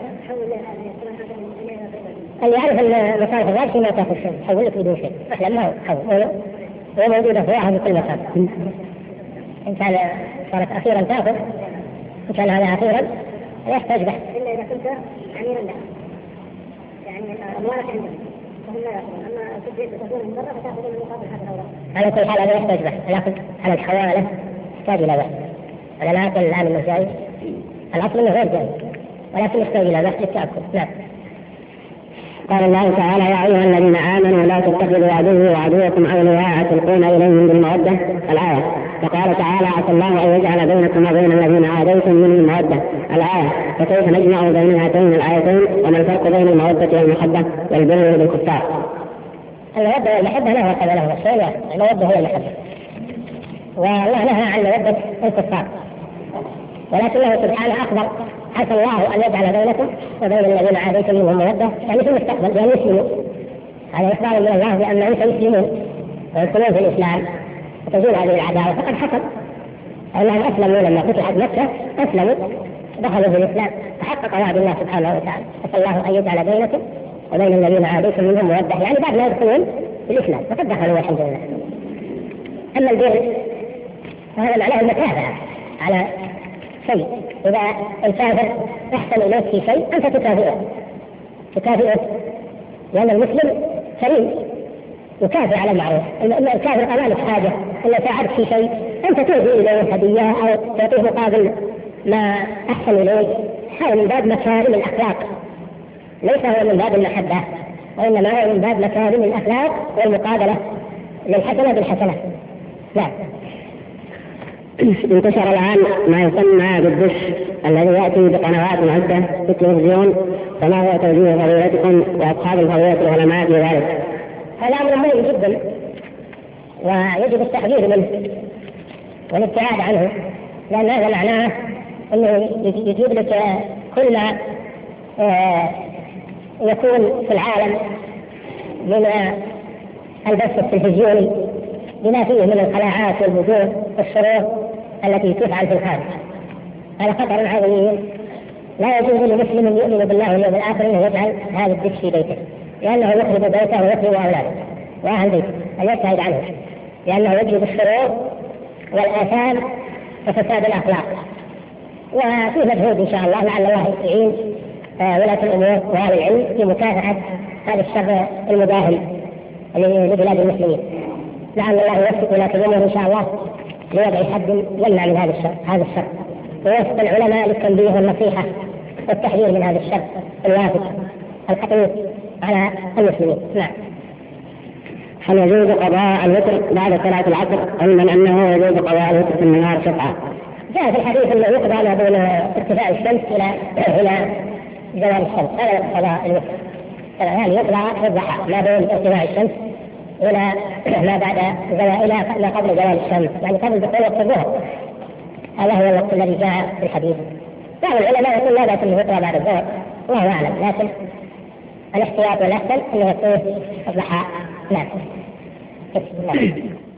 اللي يعرف أن مصارف الراتب ما تأخذ شيء، حول لك بدون شيء، أحلم ما هو حول، هو موجودة فيها في كل مكان. إن كان صارت أخيرا تأخذ، إن كان هذا أخيرا يحتاج بحث. إلا إذا كنت أميرا له، يعني أموالك عندهم فهم لا يأخذون، أما تجد تكون من برا فتأخذ من مقابل هذا الأوراق. على كل حال هذا يحتاج بحث، لكن على الحوالة يحتاج إلى بحث. أنا لا أقول الآن إنه جائز، الأصل إنه غير جائز، ولكن يحتاج إلى بحث للتأكد. نعم. قال الله تعالى: يا أيها الذين آمنوا لا تتخذوا عدوي وعدوكم أولياء تلقون إليهم بالمودة. الآية. وقال تعالى: عسى الله أن يجعل بينكم وبين الذين عاديتم منهم مودة. الآية. فكيف نجمع بين هاتين الآيتين وما الفرق بين المودة والمحبة والبر بالكفار؟ المودة والمحبة لا فرق بينهما، الشيء المودة هي المحبة، والله نهى عن مودة الكفار، ولكنه سبحانه أخبر: عسى الله أن يجعل بينكم وبين الذين عاديتم منهم مودة، يعني في المستقبل بأن يسلموا. هذا إخبار من الله بأنهم سيسلمون ويدخلون في الإسلام وتزول هذه العداوة، فقد حصل أنهم أسلموا لما فتحت مكة، أسلموا دخلوا في الإسلام، فحقق وعد الله سبحانه وتعالى: عسى الله أن يجعل بينكم وبين الذين عاديتم منهم مودة، يعني بعد ما يدخلون في الإسلام فقد دخلوا والحمد لله. أما البر فهذا معناه المتابعة على شيء، إذا الكافر أحسن إليك في شيء أنت تكافئه تكافئه لأن المسلم كريم يكافئ على المعروف. إما الكافر أمامك حاجة إلا ساعدك في شيء أنت تهدي إليه هدية أو تعطيه مقابل ما أحسن إليه، هذا من باب مكارم الأخلاق، ليس هو من باب المحبة، وإنما هو من باب مكارم الأخلاق والمقابلة للحسنة بالحسنة. لا. انتشر الآن ما يسمى بالدش الذي يأتي بقنوات عدة في التلفزيون، فما هو توجيه فضيلتكم وأصحاب الفضيلة العلماء في ذلك؟ هذا أمر مهم جدا ويجب التحذير منه والابتعاد عنه، لأن هذا معناه أنه يجيب لك كل ما يكون في العالم من البث التلفزيوني بما فيه من الخلاعات والبذور والشرور التي تفعل في الخارج. هذا خطر عظيم، لا يجوز لمسلم يؤمن بالله واليوم الآخر أنه يجعل هذا الدش في بيته، لأنه يخرب بيته ويخرب أولاده وأهل بيته، أن يبتعد عنه، لأنه يجلب الشرور والآثام وفساد الأخلاق. وفي مجهود إن شاء الله لعل الله يعين ولاة الأمور وأهل العلم في مكافحة هذا الشر المداهم لبلاد المسلمين. لعل الله يوفق ولاة الأمور إن شاء الله لوضع حد يمنع من هذا الشر هذا الشر ويوفق العلماء للتنبيه والنصيحة والتحذير من هذا الشر الوافد الخطير على المسلمين. نعم. هل يجوز قضاء الوتر بعد صلاة العصر علما أنه يجوز قضاء الوتر في النهار شفعة؟ جاء في الحديث أنه يقضى ما بين ارتفاع الشمس إلى إلى زوال الشمس، هذا القضاء الوتر. يعني يقضى في الضحى ما بين ارتفاع الشمس إلى ما بعد زوال، إلى قبل زوال الشمس، يعني قبل دخول وقت الظهر. هذا هو الوقت الذي جاء في الحديث. بعض العلماء يقول لا بأس أنه يقرأ بعد الظهر، الله أعلم، لكن الاحتياط والأحسن أنه يكون الضحى. نعم.